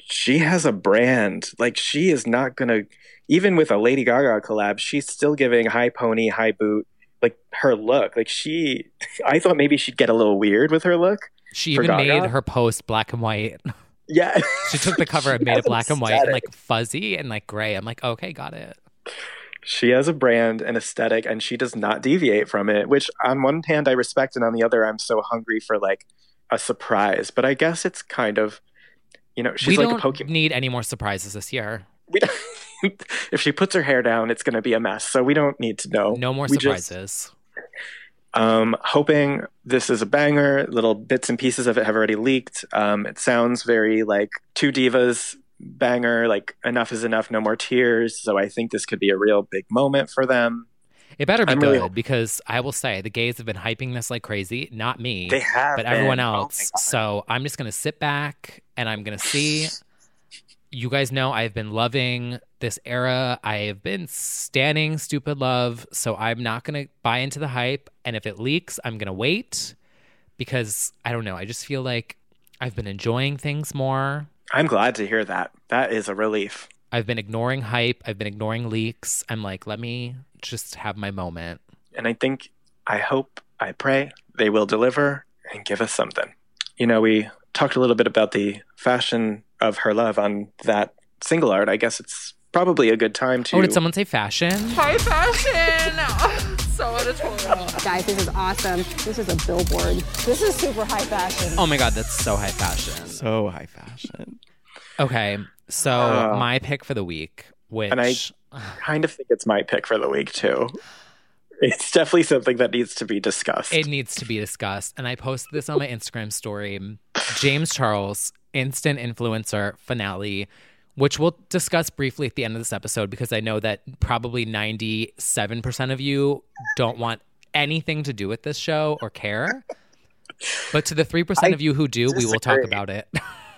E: she has a brand. Like, she is not going to, even with a Lady Gaga collab, she's still giving high pony, high boot, like her look. Like she, I thought maybe she'd get a little weird with her look.
F: She even
E: Gaga.
F: made her post black and white.
E: Yeah.
F: She took the cover and made it black and white and like fuzzy and like gray. I'm like, okay, got it.
E: She has a brand and aesthetic, and she does not deviate from it, which on one hand I respect, and on the other I'm so hungry for like a surprise. But I guess it's kind of, you know, she's
F: we
E: like
F: don't
E: a Pokemon.
F: need any more surprises this year.
E: We don't, if she puts her hair down, it's going to be a mess. So we don't need to know.
F: No more
E: we
F: surprises.
E: Just, um, hoping this is a banger. Little bits and pieces of it have already leaked. Um, it sounds very like Two Divas banger, like Enough is Enough, No More Tears. So I think this could be a real big moment for them.
F: It better be
E: I'm
F: good
E: really
F: because I will say the gays have been hyping this like crazy. Not me,
E: They have
F: but
E: been.
F: everyone
E: Oh my
F: else.
E: God.
F: So I'm just going to sit back and I'm going to see. You guys know I've been loving this era. I have been standing Stupid Love. So I'm not going to buy into the hype. And if it leaks, I'm going to wait because I don't know. I just feel like I've been enjoying things more.
E: I'm glad to hear that. That is a relief.
F: I've been ignoring hype. I've been ignoring leaks. I'm like, let me just have my moment.
E: And I think, I hope, I pray they will deliver and give us something. You know, we talked a little bit about the fashion of Her Love on that single art. I guess it's probably a good time to...
F: Oh, did someone say fashion?
L: High fashion! So editorial. Guys, this is awesome. This is a billboard. This is super high fashion.
F: Oh my God, that's so high fashion.
M: So high fashion.
F: Okay, so
E: Uh,
F: my pick for the week, which...
E: And I kind of think it's my pick for the week, too. It's definitely something that needs to be discussed.
F: It needs to be discussed. And I posted this on my Instagram story. James Charles, instant influencer finale, which we'll discuss briefly at the end of this episode because I know that probably ninety-seven percent of you don't want anything to do with this show or care. But to the three percent of you who do, we will talk about it.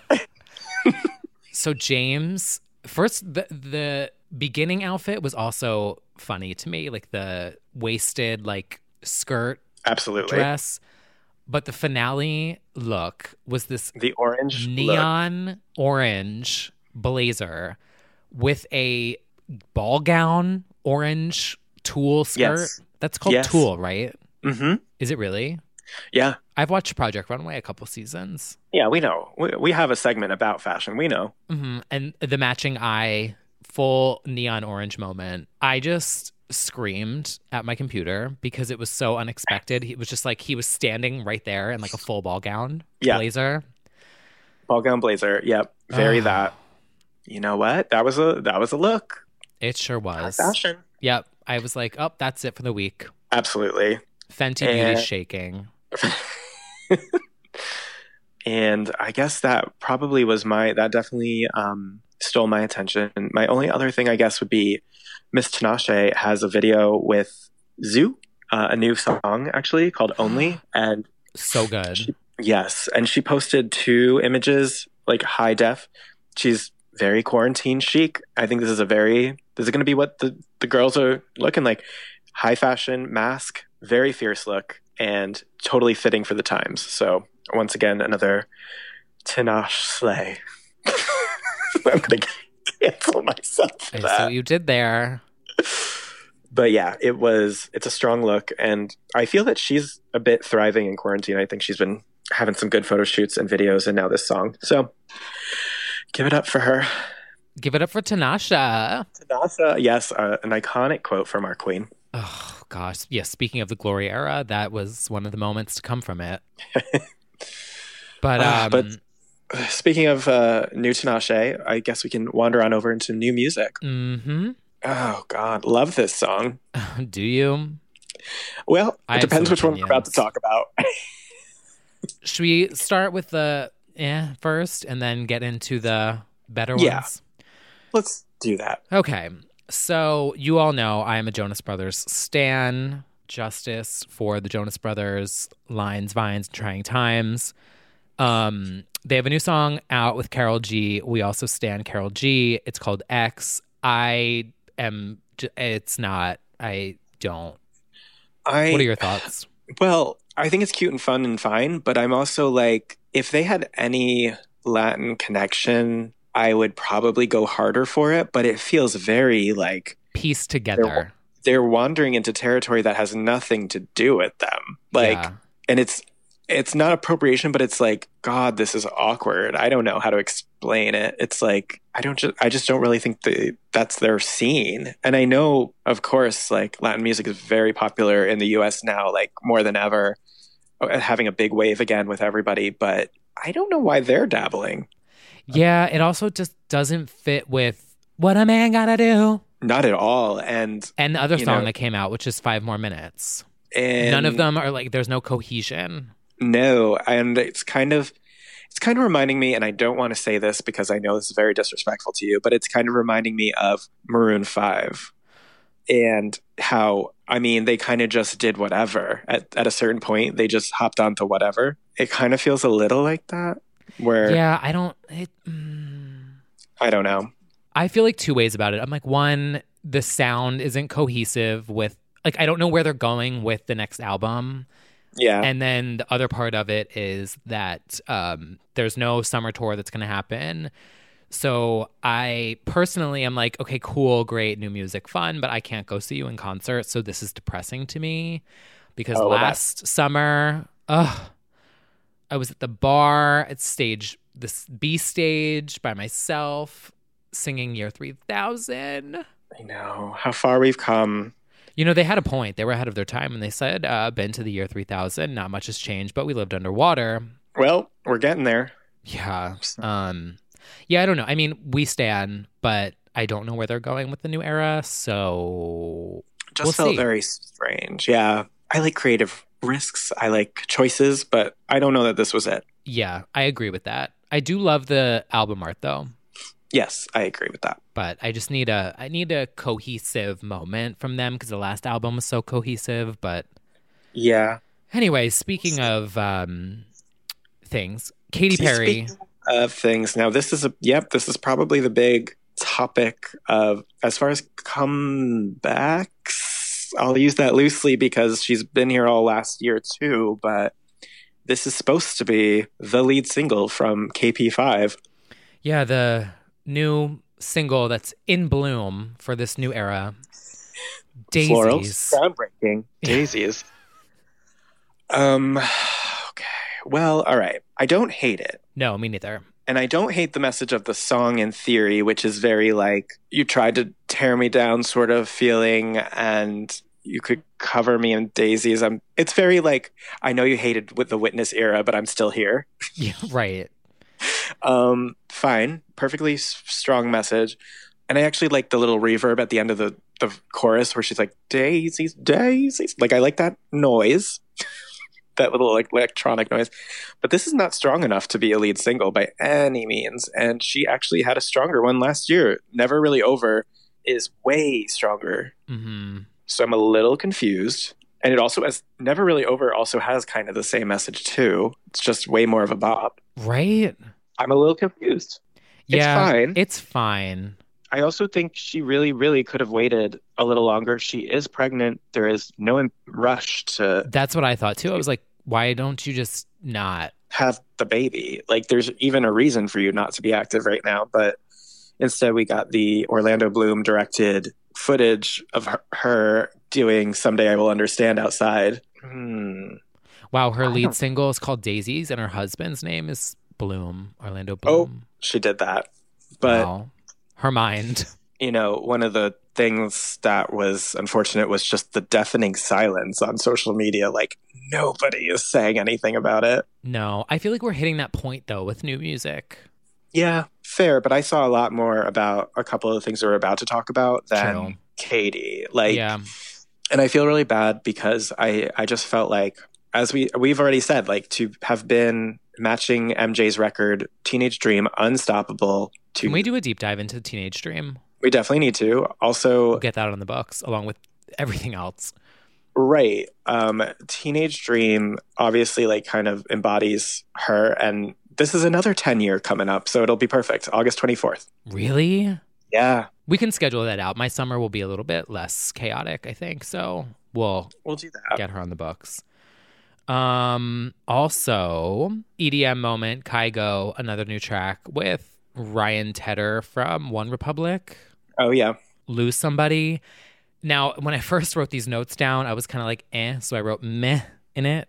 F: So James, first, the, the beginning outfit was also funny to me, like the waisted like skirt
E: Absolutely.
F: dress. But the finale look was this
E: the orange
F: neon
E: look.
F: orange blazer with a ball gown orange tulle skirt.
E: Yes.
F: That's called
E: Yes.
F: tulle, right?
E: Mm-hmm.
F: Is it really?
E: Yeah.
F: I've watched Project Runway a couple seasons.
E: Yeah, we know. We, we have a segment about fashion. We know.
F: Mm-hmm. And the matching eye, full neon orange moment. I just screamed at my computer because it was so unexpected. He was just like, he was standing right there in like a full ball gown
E: Yeah.
F: blazer.
E: Ball gown blazer. Yep. Very
F: Oh.
E: that. You know what? That was a that was a look.
F: It sure was.
E: High fashion.
F: Yep. I was like, oh, that's it for the week.
E: Absolutely.
F: Fenty
E: And-
F: Beauty's shaking.
E: And I guess that probably was my, that definitely um, stole my attention. My only other thing, I guess, would be Miss Tinashe has a video with Zoo, uh, a new song actually called Only. And
F: So good.
E: she, yes. And she posted two images, like high def. She's very quarantine chic. I think this is a very, this is going to be what the, the girls are looking like. High fashion, mask, very fierce look, and totally fitting for the times. So once again, another Tinashe slay. I'm going to cancel myself for
F: I
E: that.
F: see what you did there.
E: But yeah, it was, it's a strong look. And I feel that she's a bit thriving in quarantine. I think she's been having some good photo shoots and videos and now this song. So give it up for her.
F: Give it up for Tinashe.
E: Tinashe, yes, uh, an iconic quote from our queen.
F: Oh, gosh. Yes, speaking of the glory era, that was one of the moments to come from it. But,
E: Uh,
F: um,
E: but speaking of uh, new Tinashe, I guess we can wander on over into new music.
F: mm-hmm.
E: Oh, God. Love this song.
F: Do you?
E: Well,
F: I
E: it
F: have
E: depends
F: some
E: which one we're about to
F: opinions.
E: talk about.
F: Should we start with the eh first and then get into the better
E: Yeah.
F: ones?
E: Let's do that.
F: Okay. So you all know I am a Jonas Brothers stan. Justice for the Jonas Brothers, Lines, Vines, and Trying Times. Um, they have a new song out with Karol G. We also stan Karol G. It's called X. I am, j- it's not, I don't.
E: I,
F: What are your thoughts?
E: Well, I think it's cute and fun and fine, but I'm also like, if they had any Latin connection I would probably go harder for it, but it feels very like
F: pieced together.
E: They're, they're wandering into territory that has nothing to do with them. Like,
F: Yeah.
E: and it's it's not appropriation, but it's like, God, this is awkward. I don't know how to explain it. It's like I don't just I just don't really think that that's their scene. And I know, of course, like Latin music is very popular in the U S now, like more than ever, having a big wave again with everybody. But I don't know why they're dabbling.
F: Yeah, it also just doesn't fit with what a man gotta do.
E: Not at all. And
F: and the other
E: you
F: song
E: know,
F: that came out, which is five more minutes.
E: And
F: none of them are like, there's no cohesion.
E: No, and it's kind of it's kind of reminding me, and I don't want to say this because I know this is very disrespectful to you, but it's kind of reminding me of Maroon five and how, I mean, they kind of just did whatever. At, at a certain point, they just hopped onto whatever. It kind of feels a little like that, where...
F: Yeah, I don't... It, mm,
E: I don't know.
F: I feel like two ways about it. I'm like, one, the sound isn't cohesive with... Like, I don't know where they're going with the next album.
E: Yeah.
F: And then the other part of it is that um, there's no summer tour that's going to happen. So I personally am like, okay, cool, great, new music, fun, but I can't go see you in concert. So this is depressing to me because
E: oh, well,
F: last
E: that-
F: summer, ugh, I was at the bar at stage, this B stage by myself, singing Year three thousand.
E: I know how far we've come.
F: You know, they had a point. They were ahead of their time when they said, uh, been to the year three thousand. Not much has changed, but we lived underwater.
E: Well, we're getting there.
F: Yeah. Um, yeah, I don't know. I mean, we stan, but I don't know where they're going with the new era, so
E: Just
F: we'll
E: felt
F: see.
E: very strange. Yeah. I like creative risks. I like choices, but I don't know that this was it.
F: Yeah, I agree with that. I do love the album art, though.
E: Yes, I agree with that.
F: But I just need a I need a cohesive moment from them because the last album was so cohesive. But
E: yeah.
F: Anyway, speaking of um, things, Katy Perry.
E: Speaking of things, now this is a yep. This is probably the big topic of as far as comebacks. I'll use that loosely because she's been here all last year too. But this is supposed to be the lead single from K P five.
F: Yeah, the new single that's in bloom for this new era. Daisies.
E: Florals. Groundbreaking. Daisies. um, okay. Well, all right. I don't hate it.
F: No, me neither.
E: And I don't hate the message of the song in theory, which is very like, you tried to tear me down sort of feeling and you could cover me in daisies. I'm, it's very like, I know you hated with the Witness era, but I'm still here.
F: Yeah, right.
E: Um, fine. Perfectly s- strong message. And I actually like the little reverb at the end of the, the chorus where she's like, daisies, daisies. Like, I like that noise, that little like electronic noise. But this is not strong enough to be a lead single by any means. And she actually had a stronger one last year. Never Really Over is way stronger.
F: Mm-hmm.
E: So I'm a little confused. And it also has Never Really Over also has kind of the same message too. It's just way more of a bop.
F: Right?
E: I'm a little confused.
F: Yeah,
E: it's fine.
F: It's fine.
E: I also think she really, really could have waited a little longer. She is pregnant. There is no rush to
F: That's what I thought too. I was like, why don't you just not
E: have the baby? Like, there's even a reason for you not to be active right now. But instead, we got the Orlando Bloom directed footage of her, her doing Someday I Will Understand outside. Hmm.
F: Wow, her
E: I
F: lead
E: don't-
F: single is called Daisies and her husband's name is Bloom, Orlando
E: Oh,
F: Bloom.
E: she did that. But
F: Wow. Her mind.
E: you know, one of the things that was unfortunate was just the deafening silence on social media. Like, nobody is saying anything about it.
F: No, I feel like we're hitting that point though with new music.
E: Yeah, fair. But I saw a lot more about a couple of the things we were about to talk about than
F: True.
E: Katie. Like,
F: Yeah.
E: and I feel really bad because I, I just felt like, as we, we've already said, like to have been matching M J's record, Teenage Dream, Unstoppable. To,
F: Can we do a deep dive into Teenage Dream?
E: We definitely need to. Also,
F: We'll get that on the books along with everything else.
E: right. Um, Teenage Dream obviously like kind of embodies her. And this is another ten year coming up. So it'll be perfect. August twenty-fourth.
F: Really?
E: Yeah.
F: We can schedule that out. My summer will be a little bit less chaotic, I think. So we'll
E: We'll do that.
F: get her on the books. Um, also, E D M moment, Kygo, another new track with Ryan Tedder from One Republic.
E: Oh, yeah.
F: Lose somebody. Now, when I first wrote these notes down, I was kind of like, eh. So I wrote meh in it.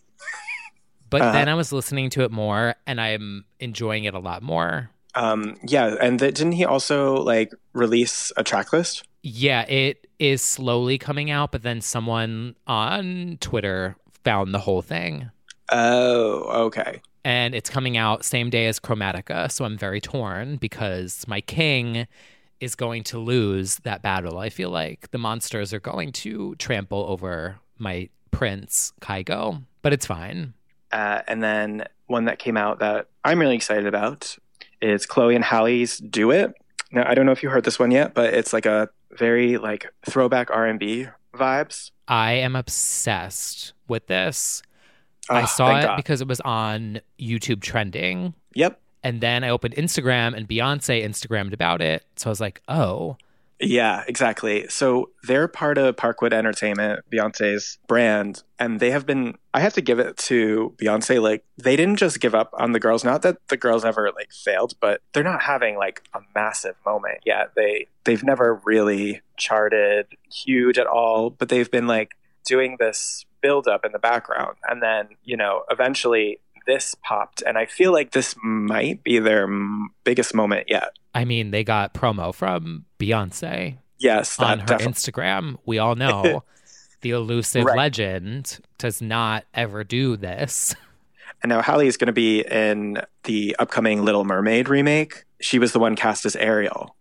F: But uh-huh. then I was listening to it more and I'm enjoying it a lot more.
E: Um, yeah. And th- didn't he also like release a track list?
F: Yeah, it is slowly coming out. But then someone on Twitter found the whole thing.
E: Oh, okay.
F: And it's coming out same day as Chromatica. So I'm very torn because my king is going to lose that battle. I feel like the monsters are going to trample over my prince, Kygo. But it's fine.
E: Uh, and then one that came out that I'm really excited about is Chloe and Halle's Do It. Now, I don't know if you heard this one yet, but it's like a very like throwback R and B vibes.
F: I am obsessed with this. Oh, I saw it God. because it was on YouTube trending.
E: Yep.
F: And then I opened Instagram and Beyonce Instagrammed about it. So I was like, oh.
E: Yeah, exactly. So they're part of Parkwood Entertainment, Beyonce's brand. And they have been, I have to give it to Beyonce. Like, they didn't just give up on the girls. Not that the girls ever like failed, but they're not having like a massive moment yet. They, they've never really charted huge at all, but they've been like doing this build up in the background. And then, you know, eventually this popped. And I feel like this might be their m- biggest moment yet.
F: I mean, they got promo from Beyonce.
E: Yes.
F: On her
E: definitely.
F: Instagram. We all know the elusive right. legend does not ever do this.
E: And now Halle is going to be in the upcoming Little Mermaid remake. She was the one cast as Ariel.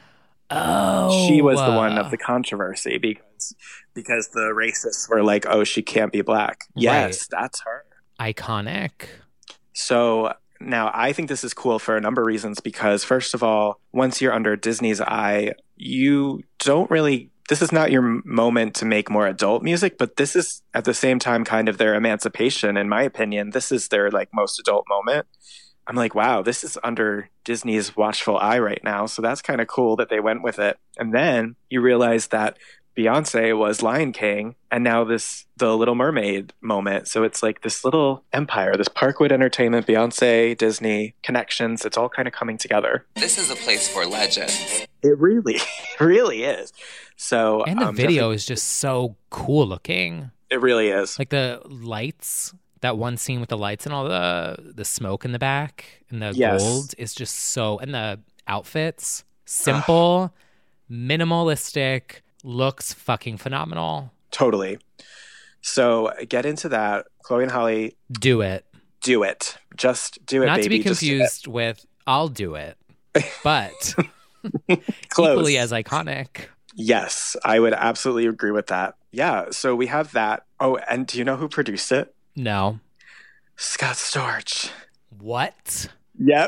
F: Oh.
E: She was the one of the controversy because because the racists were like, oh, she can't be black. Yes, right. That's her.
F: Iconic.
E: So now I think this is cool for a number of reasons because, first of all, once you're under Disney's eye, you don't really, this is not your moment to make more adult music, but this is at the same time kind of their emancipation, in my opinion. This is their like most adult moment. I'm like, wow, this is under Disney's watchful eye right now. So that's kind of cool that they went with it. And then you realize that Beyonce was Lion King, and now this the Little Mermaid moment. So it's like this little empire, this Parkwood Entertainment, Beyonce, Disney connections. It's all kind of coming together.
M: This is a place for legends.
E: It really, really is. So
F: and the
E: um,
F: video is just so cool looking.
E: It really is.
F: Like the lights, that one scene with the lights and all the the smoke in the back and the
E: yes.
F: gold is just so, and the outfits, simple, minimalistic. Looks fucking phenomenal.
E: Totally. So get into that. Chloe and Halle.
F: Do it.
E: Do it. Just do it,
F: Not
E: baby.
F: to be confused with I'll do it, but equally as iconic.
E: Yes, I would absolutely agree with that. Yeah, so we have that. Oh, and do you know who produced it?
F: No.
E: Scott Storch.
F: What?
E: Yep.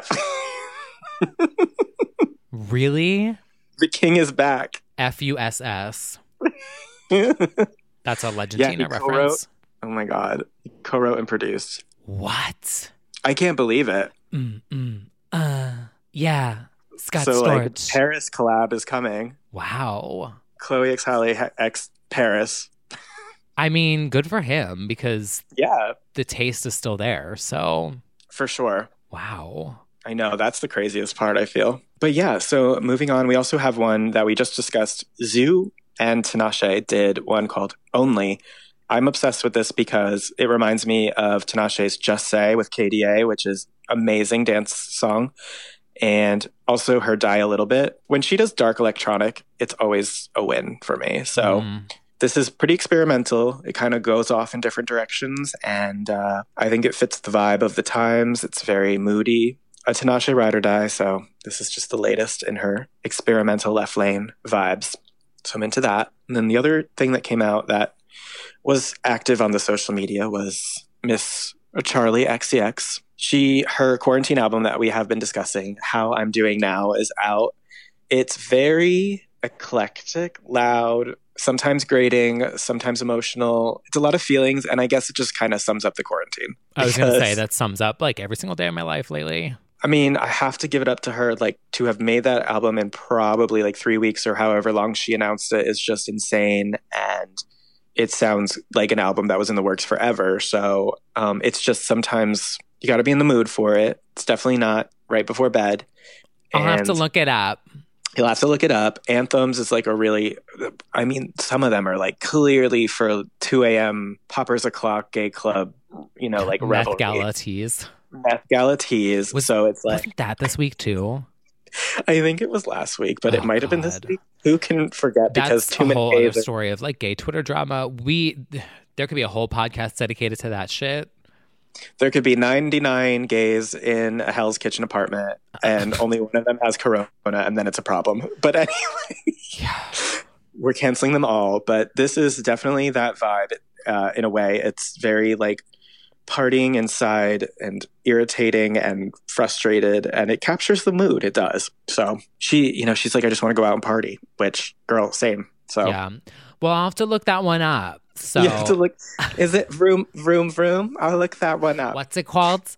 F: Really?
E: The king is back.
F: F U S S. That's a Legendina
E: yeah,
F: reference.
E: Oh my God. He co-wrote and produced.
F: What?
E: I can't believe it.
F: Mm, mm, uh, yeah. Scott
E: so,
F: Storch.
E: Like, Paris collab is coming.
F: Wow.
E: Chloe x Halle x Paris.
F: I mean, good for him because
E: yeah,
F: the taste is still there. So
E: for sure.
F: Wow.
E: I know, that's the craziest part, I feel. But yeah, so moving on, we also have one that we just discussed. Zoo and Tinashe did one called Only. I'm obsessed with this because it reminds me of Tinashe's Just Say with K D A, which is amazing dance song. And also her Die a Little Bit. When she does dark electronic, it's always a win for me. So mm. this is pretty experimental. It kind of goes off in different directions. And uh, I think it fits the vibe of the times. It's very moody. A Tinashe Ride or Die, so this is just the latest in her experimental left lane vibes. So I'm into that. And then the other thing that came out that was active on the social media was Miss Charli X C X. She, her quarantine album that we have been discussing, How I'm Doing Now, is out. It's very eclectic, loud, sometimes grating, sometimes emotional. It's a lot of feelings, and I guess it just kind of sums up the quarantine.
F: I was going to say that sums up like every single day of my life lately.
E: I mean, I have to give it up to her. Like, to have made that album in probably like three weeks or however long she announced it is just insane. And it sounds like an album that was in the works forever. So um, it's just sometimes you got to be in the mood for it. It's definitely not right before bed.
F: I'll have to
E: And
F: look it up.
E: You'll have to look it up. Anthems is like a really, I mean, some of them are like clearly for two a.m. Poppers O'Clock gay club, you know, like
F: Meth
E: revelry.
F: Gala teas.
E: Meth Gala teas.
F: Was,
E: so it's like.
F: Wasn't that this week too?
E: I think it was last week, but
F: Oh,
E: it might have been this
F: God.
E: week. Who can forget? Because
F: That's
E: too
F: a
E: many
F: whole
E: gays
F: other
E: are-
F: story of like gay Twitter drama. We there could be a whole podcast dedicated to that shit.
E: There could be ninety-nine gays in a Hell's Kitchen apartment, and only one of them has corona, and then it's a problem. But anyway,
F: Yeah.
E: we're canceling them all. But this is definitely that vibe uh, in a way. It's very like partying inside and irritating and frustrated, and it captures the mood. It does. So she, you know, she's like, I just want to go out and party, which, girl, same. So
F: Yeah. Well, I'll have to look that one up. So
E: you have to look. Is it vroom, vroom, vroom? I'll look that one up.
F: what's it called?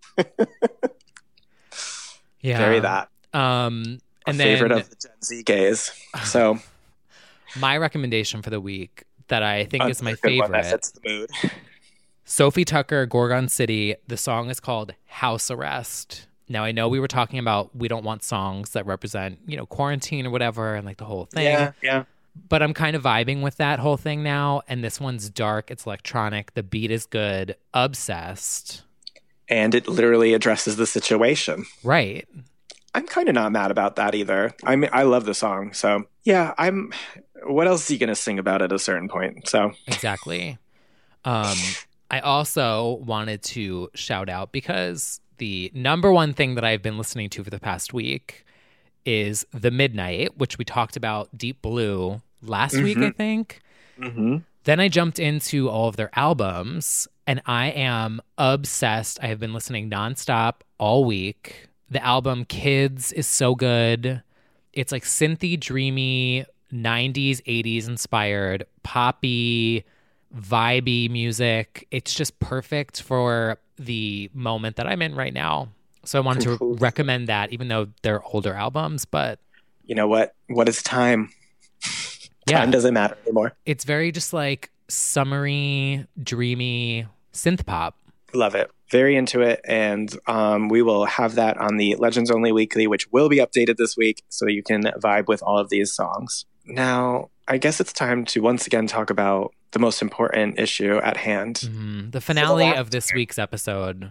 F: Yeah.
E: Very that.
F: Um
E: A
F: and
E: favorite
F: then
E: of the Gen Z gays. So
F: my recommendation for the week that I think is my
E: another good one that
F: favorite.
E: fits the mood.
F: Sophie Tucker, Gorgon City. The song is called House Arrest. Now, I know we were talking about we don't want songs that represent, you know, quarantine or whatever and like the whole thing.
E: Yeah, yeah.
F: But I'm kind of vibing with that whole thing now. And this one's dark. It's electronic. The beat is good. Obsessed.
E: And it literally addresses the situation.
F: Right.
E: I'm kind of not mad about that either. I mean, I love the song. So, yeah, I'm. What else are you going to sing about at a certain point? So,
F: Exactly. Um, I also wanted to shout out because the number one thing that I've been listening to for the past week is The Midnight, which we talked about Deep Blue last
E: Mhm.
F: week, I think.
E: mhm.
F: Then I jumped into all of their albums and I am obsessed. I have been listening nonstop all week. The album Kids is so good. It's like synthy, dreamy, nineties, eighties inspired, poppy, vibey music. It's just perfect for the moment that I'm in right now. So I wanted to
E: Cool.
F: recommend that, even though they're older albums, but
E: You know what? What is time?
F: yeah,
E: Time doesn't matter anymore.
F: it's very just like summery, dreamy synth pop.
E: Love it. Very into it. And um, we will have that on the Legends Only Weekly, which will be updated this week. So you can vibe with all of these songs. Now, I guess it's time to once again talk about the most important issue at hand.
F: Mhm. The finale of this week's episode,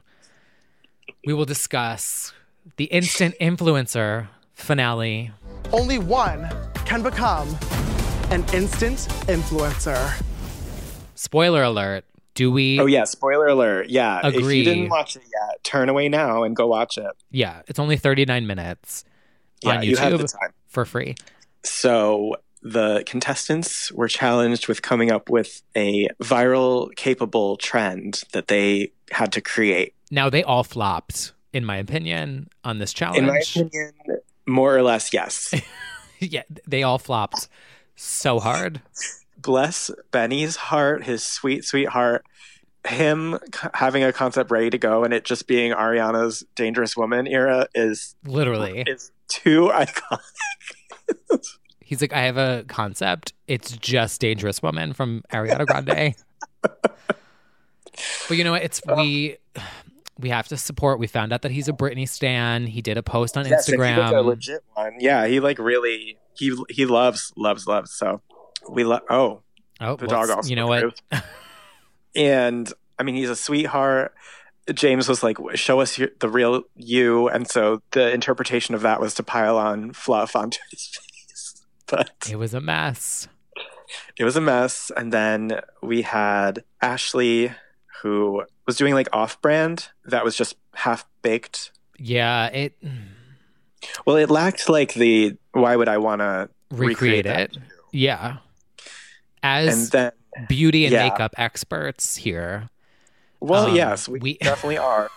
F: we will discuss the instant influencer finale.
N: Only one can become an instant influencer.
F: Spoiler alert. Do we?
E: Oh, yeah. Spoiler alert. Yeah. If
F: Agree.
E: you didn't watch it yet, turn away now and go watch it.
F: Yeah, it's only thirty-nine minutes
E: Yeah,
F: on
E: you have
F: YouTube
E: the time.
F: for free.
E: So the contestants were challenged with coming up with a viral capable trend that they had to create.
F: Now, they all flopped, in my opinion, on this challenge.
E: In my opinion, more or less, yes.
F: Yeah, they all flopped so hard.
E: Bless Benny's heart, his sweet, sweet heart. Him c- having a concept ready to go and it just being Ariana's Dangerous Woman era is
F: Literally.
E: is too iconic.
F: He's like, I have a concept. It's just Dangerous Woman from Ariana Grande. But you know what? It's we we have to support. We found out that he's a Britney stan. He did a post on
E: Yes, and he was a
F: Instagram.
E: legit one. Yeah, he like really he he loves loves loves. So we love. Oh,
F: Oh,
E: the
F: what's-
E: dog also.
F: you know what?
E: approved. And I mean, he's a sweetheart. James was like, "Show us your, the real you," and so the interpretation of that was to pile on fluff onto his face. But
F: It was a mess.
E: it was a mess. And then we had Ashley, who was doing like off-brand that was just half baked.
F: Yeah, it
E: Well, it lacked like the why would I want to
F: recreate
E: recreate,
F: it. Yeah. As
E: And then
F: beauty and
E: yeah.
F: makeup experts here.
E: Well,
F: Um,
E: yes, we,
F: we-
E: definitely are.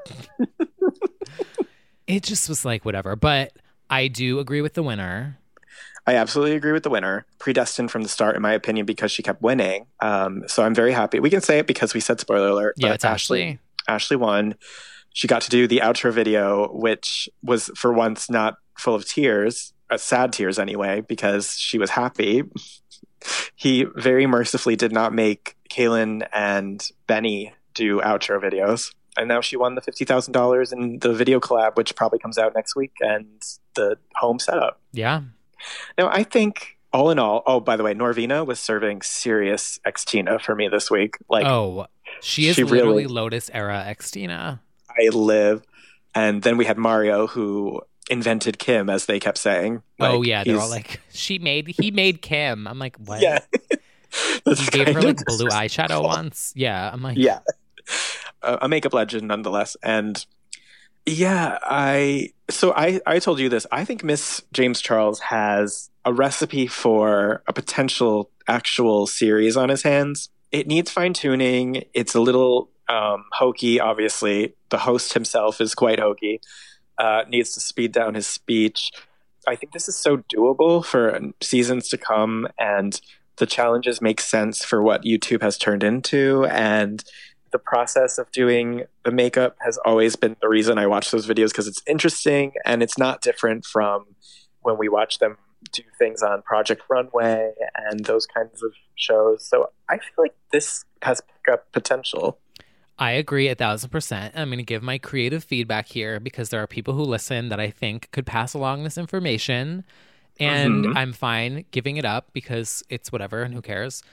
F: It just was like whatever. But I do agree with the winner.
E: I absolutely agree with the winner. Predestined from the start, in my opinion, because she kept winning. Um, so I'm very happy. We can say it because we said spoiler alert.
F: Yeah,
E: but
F: it's Ashley.
E: Ashley won. She got to do the outro video, which was for once not full of tears, uh, sad tears anyway, because she was happy. He very mercifully did not make Kaylin and Benny do outro videos. and now she won the fifty thousand dollars in the video collab, which probably comes out next week, and the home setup.
F: Yeah.
E: Now, I think all in all, oh, by the way, Norvina was serving serious Xtina for me this week. Like,
F: oh, she is
E: she
F: literally
E: really,
F: Lotus era Xtina.
E: I live. And then we had Mario, who invented Kim, as they kept saying. Like,
F: oh, yeah. They're all like, she made, he made Kim. I'm like, what?
E: Yeah.
F: He gave her like blue eyeshadow once. Yeah. I'm like,
E: yeah. Uh, a makeup legend nonetheless. And yeah, I, so I, I told you this. I think Miss James Charles has a recipe for a potential actual series on his hands. It needs fine tuning. It's a little um, hokey, obviously. The host himself is quite hokey. Uh, needs to speed down his speech. I think this is so doable for seasons to come, and the challenges make sense for what YouTube has turned into. And the process of doing the makeup has always been the reason I watch those videos, because it's interesting and it's not different from when we watch them do things on Project Runway and those kinds of shows. So I feel like this has pickup potential.
F: I agree a thousand percent. I'm going to give my creative feedback here because there are people who listen that I think could pass along this information, and mm-hmm. I'm fine giving it up because it's whatever and who cares.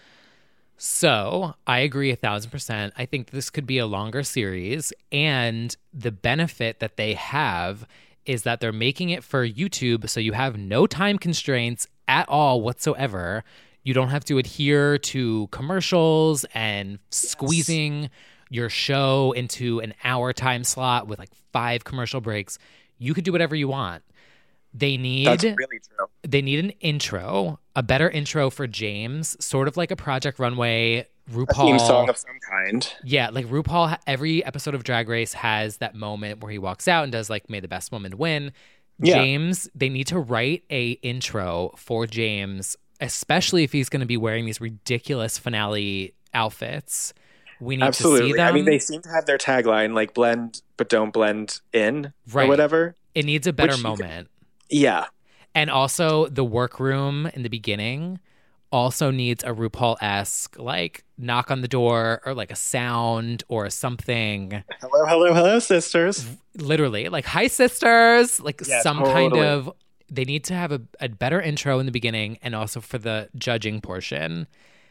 F: So I agree a thousand percent. I think this could be a longer series, and the benefit that they have is that they're making it for YouTube, so you have no time constraints at all whatsoever. You don't have to adhere to commercials and squeezing yes. your show into an hour time slot with like five commercial breaks. You could do whatever you want. They need
E: That's really true.
F: They need an intro, a better intro for James, sort of like a Project Runway RuPaul
E: a theme song of some kind.
F: Yeah, like RuPaul, every episode of Drag Race has that moment where he walks out and does like "May the best woman win." Yeah. James, they need to write a intro for James, especially if he's going to be wearing these ridiculous finale outfits. We need
E: Absolutely.
F: to see them.
E: I mean, they seem to have their tagline like "blend but don't blend in"
F: right.
E: or whatever.
F: It needs a better moment.
E: Could, yeah.
F: And also the workroom in the beginning also needs a RuPaul-esque like knock on the door or like a sound or something.
E: Hello, hello, hello, sisters.
F: Literally, like, hi, sisters. Like
E: yeah,
F: some
E: totally.
F: kind of, they need to have a, a better intro in the beginning and also for the judging portion.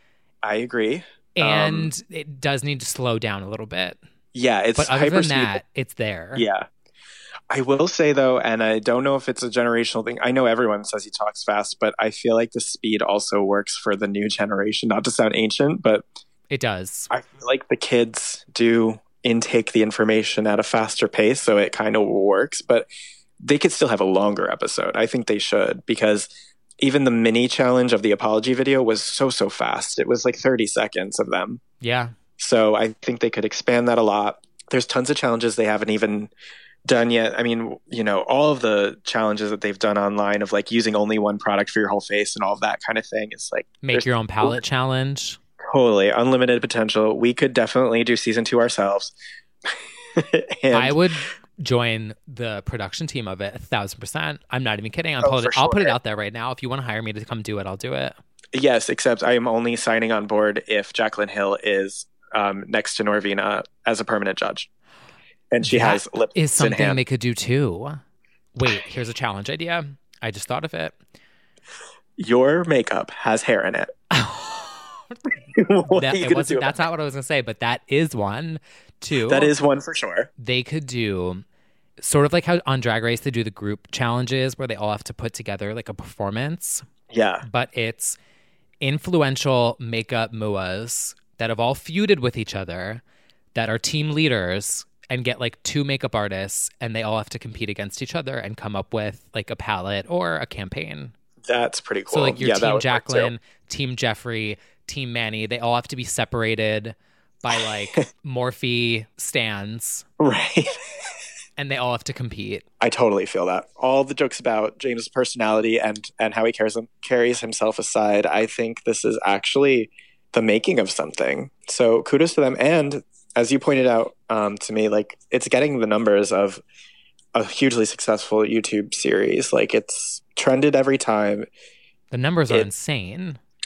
E: I agree.
F: And
E: um,
F: it does need to slow down a little bit.
E: Yeah, it's
F: But other
E: hyper
F: than that, it's there.
E: Yeah. I will say, though, and I don't know if it's a generational thing. I know everyone says he talks fast, but I feel like the speed also works for the new generation. Not to sound ancient, but
F: it does.
E: I feel like the kids do intake the information at a faster pace, so it kind of works. But they could still have a longer episode. I think they should, because even the mini challenge of the apology video was so, so fast. It was like thirty seconds of them.
F: Yeah.
E: So I think they could expand that a lot. There's tons of challenges they haven't even done yet. I mean, you know, all of the challenges that they've done online of like using only one product for your whole face and all of that kind of thing is like
F: make your own palette challenge.
E: Totally unlimited potential. We could definitely do season two ourselves.
F: and I would join the production team of it a thousand percent. I'm not even kidding. I'll,
E: oh,
F: put, it,
E: sure.
F: I'll put it out there right now. If you want to hire me to come do it, I'll do it.
E: Yes, except I am only signing on board if Jaclyn Hill is um, next to Norvina as a permanent judge. And she
F: that
E: has lips
F: is something
E: in hand.
F: They could do too. Wait, here's a challenge idea. I just thought of it.
E: Your makeup has hair in it.
F: that, it wasn't, that's not what I was going to say, but that is one too.
E: That is one for sure.
F: They could do sort of like how on Drag Race they do the group challenges where they all have to put together like a performance.
E: Yeah.
F: But it's influential makeup M U As that have all feuded with each other, that are team leaders, and get like two makeup artists, and they all have to compete against each other and come up with like a palette or a campaign.
E: That's pretty cool.
F: So like your
E: yeah,
F: team Jaclyn, team Jeffrey, team Manny, they all have to be separated by like Morphe stands.
E: Right.
F: And they all have to compete.
E: I totally feel that. All the jokes about James' personality and, and how he cares, carries himself aside, I think this is actually the making of something. So kudos to them. And as you pointed out um, to me, like it's getting the numbers of a hugely successful YouTube series. Like it's trended every time.
F: The numbers are
E: it,
F: insane.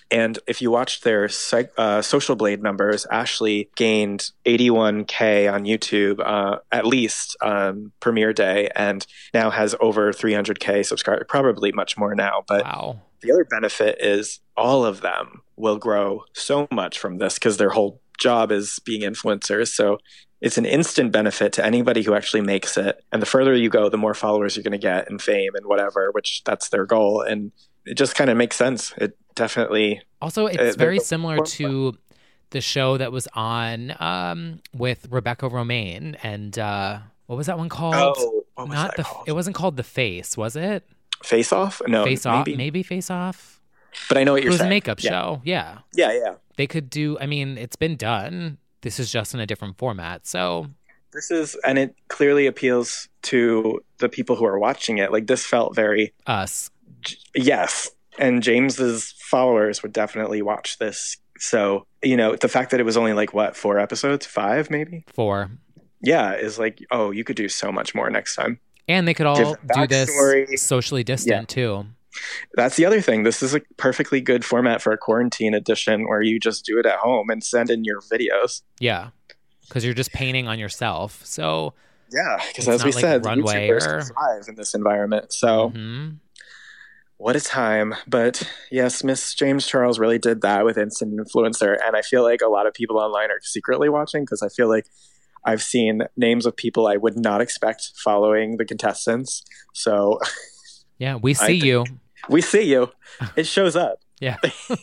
E: And if you watched their uh, Social Blade numbers, Ashley gained eighty-one K on YouTube, uh, at least um, premiere day, and now has over three hundred K subscribers, probably much more now. But
F: wow.
E: The other benefit is all of them will grow so much from this because their whole job is being influencers. So it's an instant benefit to anybody who actually makes it. And the further you go, the more followers you're going to get and fame and whatever, which that's their goal. And it just kind of makes sense. It definitely.
F: Also, it's uh, very similar to the show that was on um, with Rebecca Romaine. And uh, what was that one called?
E: Oh, what was
F: Not
E: that
F: the.
E: called?
F: It wasn't called The Face, was it?
E: Face Off? No.
F: Face Off?
E: Maybe,
F: maybe Face Off?
E: But I know what you're
F: saying. It was
E: saying.
F: a makeup
E: yeah.
F: show. Yeah.
E: Yeah, yeah.
F: They could do, I mean, it's been done. This is just in a different format. So
E: this is, and it clearly appeals to the people who are watching it. Like this felt very
F: us.
E: J- yes. And James's followers would definitely watch this. So, you know, the fact that it was only like what, four episodes, five maybe?
F: Four.
E: Yeah. Is like, oh, you could do so much more next time.
F: And they could all do this socially distant yeah. too.
E: That's the other thing. This is a perfectly good format for a quarantine edition where you just do it at home and send in your videos.
F: Yeah. Because you're just painting on yourself. So
E: yeah, because as we like said,
F: runway
E: YouTubers
F: or...
E: thrive in this environment. So
F: mm-hmm.
E: what a time. But yes, Miss James Charles really did that with Instant Influencer. And I feel like a lot of people online are secretly watching because I feel like I've seen names of people I would not expect following the contestants. So
F: yeah, we see you.
E: We see you. It shows up.
F: Yeah.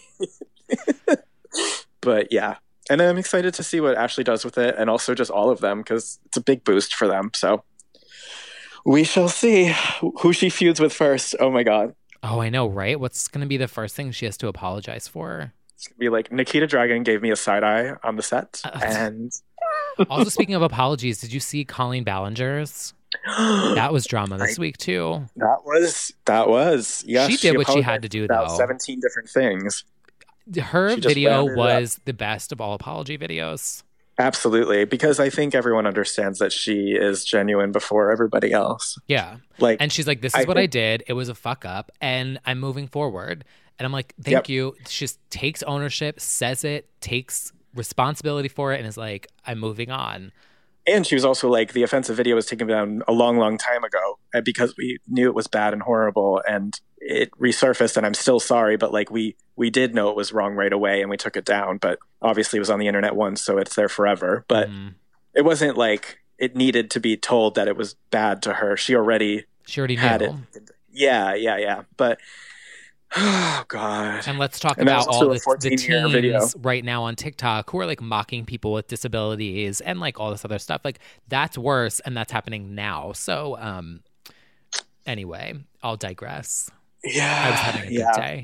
E: But yeah. And I'm excited to see what Ashley does with it and also just all of them because it's a big boost for them. So we shall see who she feuds with first. Oh my God.
F: Oh, I know, right? What's going to be the first thing she has to apologize for?
E: It's going to be like Nikita Dragun gave me a side eye on the set. Uh, and
F: also, speaking of apologies, did you see Colleen Ballinger's? That was drama this I, week too.
E: That was that was yes.
F: She did
E: she
F: what she had to do
E: about
F: though.
E: Seventeen different things.
F: Her video was the best of all apology videos.
E: Absolutely, because I think everyone understands that she is genuine before everybody else.
F: Yeah,
E: like,
F: and she's like, "This is I what think- I did. It was a fuck up, and I'm moving forward." And I'm like, "Thank yep. you." She just takes ownership, says it, takes responsibility for it, and is like, "I'm moving on."
E: And she was also like, the offensive video was taken down a long, long time ago because we knew it was bad and horrible and it resurfaced and I'm still sorry. But like we, we did know it was wrong right away and we took it down. But obviously it was on the internet once, so it's there forever. But mm. it wasn't like it needed to be told that it was bad to her. She already,
F: she already
E: had
F: knew.
E: it. Yeah, yeah, yeah. But oh God.
F: And let's talk and about all the, the teens video. right now on TikTok who are like mocking people with disabilities and like all this other stuff. Like that's worse and that's happening now. So um anyway, I'll digress.
E: Yeah.
F: I was having a
E: yeah.
F: good day.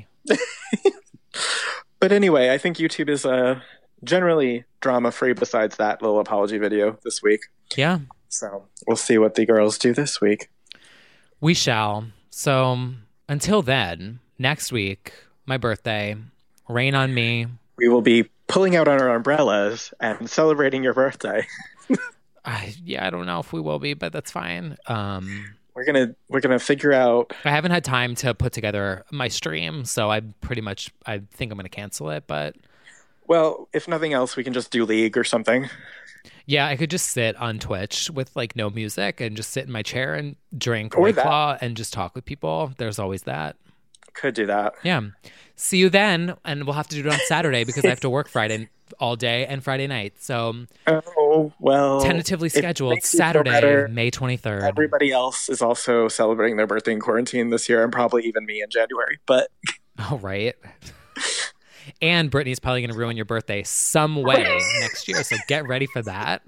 E: But anyway, I think YouTube is uh generally drama free besides that little apology video this week.
F: Yeah.
E: So we'll see what the girls do this week.
F: We shall. So until then, next week, my birthday, rain on me.
E: We will be pulling out our umbrellas and celebrating your birthday.
F: I, yeah, I don't know if we will be, but that's fine. Um,
E: we're gonna we're gonna figure out.
F: I haven't had time to put together my stream, so I pretty much I think I'm gonna cancel it. But
E: well, if nothing else, we can just do League or something.
F: Yeah, I could just sit on Twitch with like no music and just sit in my chair and drink
E: or
F: White Claw and just talk with people. There's always that.
E: Could do that.
F: Yeah. See you then. And we'll have to do it on Saturday because I have to work Friday all day and Friday night. So
E: oh, well.
F: Tentatively scheduled Saturday, May twenty-third.
E: Everybody else is also celebrating their birthday in quarantine this year and probably even me in January. But
F: oh, right. And Brittany's probably going to ruin your birthday some way next year. So get ready for that.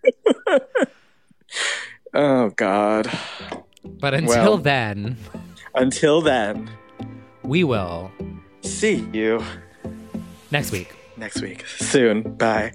E: Oh, God.
F: But until well, then.
E: Until then.
F: We will.
E: See you.
F: Next week.
E: Next week. Soon. Bye.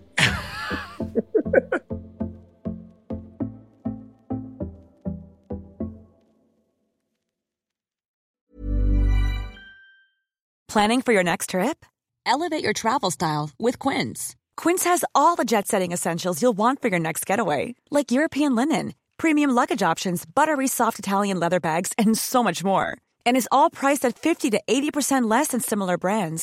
O: Planning for your next trip?
P: Elevate your travel style with Quince.
O: Quince has all the jet-setting essentials you'll want for your next getaway, like European linen, premium luggage options, buttery soft Italian leather bags, and so much more. And is all priced at fifty to eighty percent less than similar brands.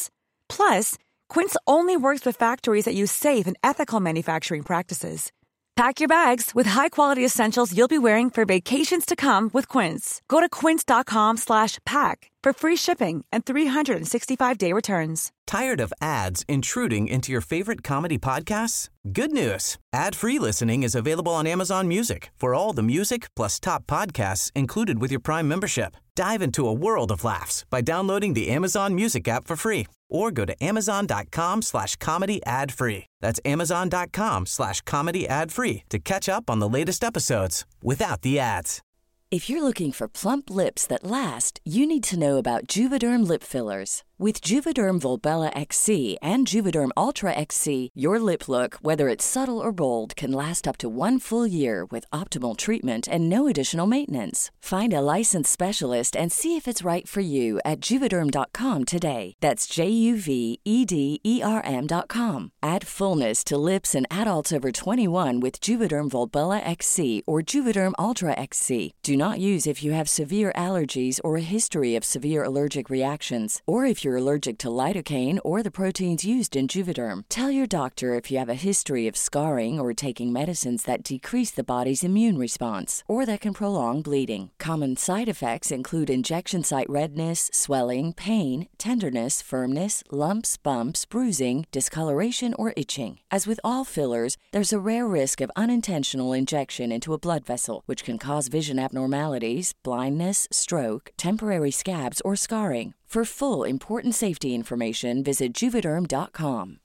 O: Plus, Quince only works with factories that use safe and ethical manufacturing practices. Pack your bags with high-quality essentials you'll be wearing for vacations to come with Quince. Go to quince.com slash pack for free shipping and three sixty-five day returns.
Q: Tired of ads intruding into your favorite comedy podcasts? Good news. Ad-free listening is available on Amazon Music for all the music plus top podcasts included with your Prime membership. Dive into a world of laughs by downloading the Amazon Music app for free or go to amazon.com slash comedy ad free. That's amazon.com slash comedy ad free to catch up on the latest episodes without the ads.
D: If you're looking for plump lips that last, you need to know about Juvederm lip fillers. With Juvederm Volbella X C and Juvederm Ultra X C, your lip look, whether it's subtle or bold, can last up to one full year with optimal treatment and no additional maintenance. Find a licensed specialist and see if it's right for you at Juvederm dot com today. That's J U V E D E R M dot com. Add fullness to lips in adults over twenty-one with Juvederm Volbella X C or Juvederm Ultra X C. Do not use if you have severe allergies or a history of severe allergic reactions, or if you're allergic to lidocaine or the proteins used in Juvederm. Tell your doctor if you have a history of scarring or taking medicines that decrease the body's immune response or that can prolong bleeding. Common side effects include injection site redness, swelling, pain, tenderness, firmness, lumps, bumps, bruising, discoloration, or itching. As with all fillers, there's a rare risk of unintentional injection into a blood vessel, which can cause vision abnormalities, blindness, stroke, temporary scabs, or scarring. For full, important safety information, visit Juvederm dot com.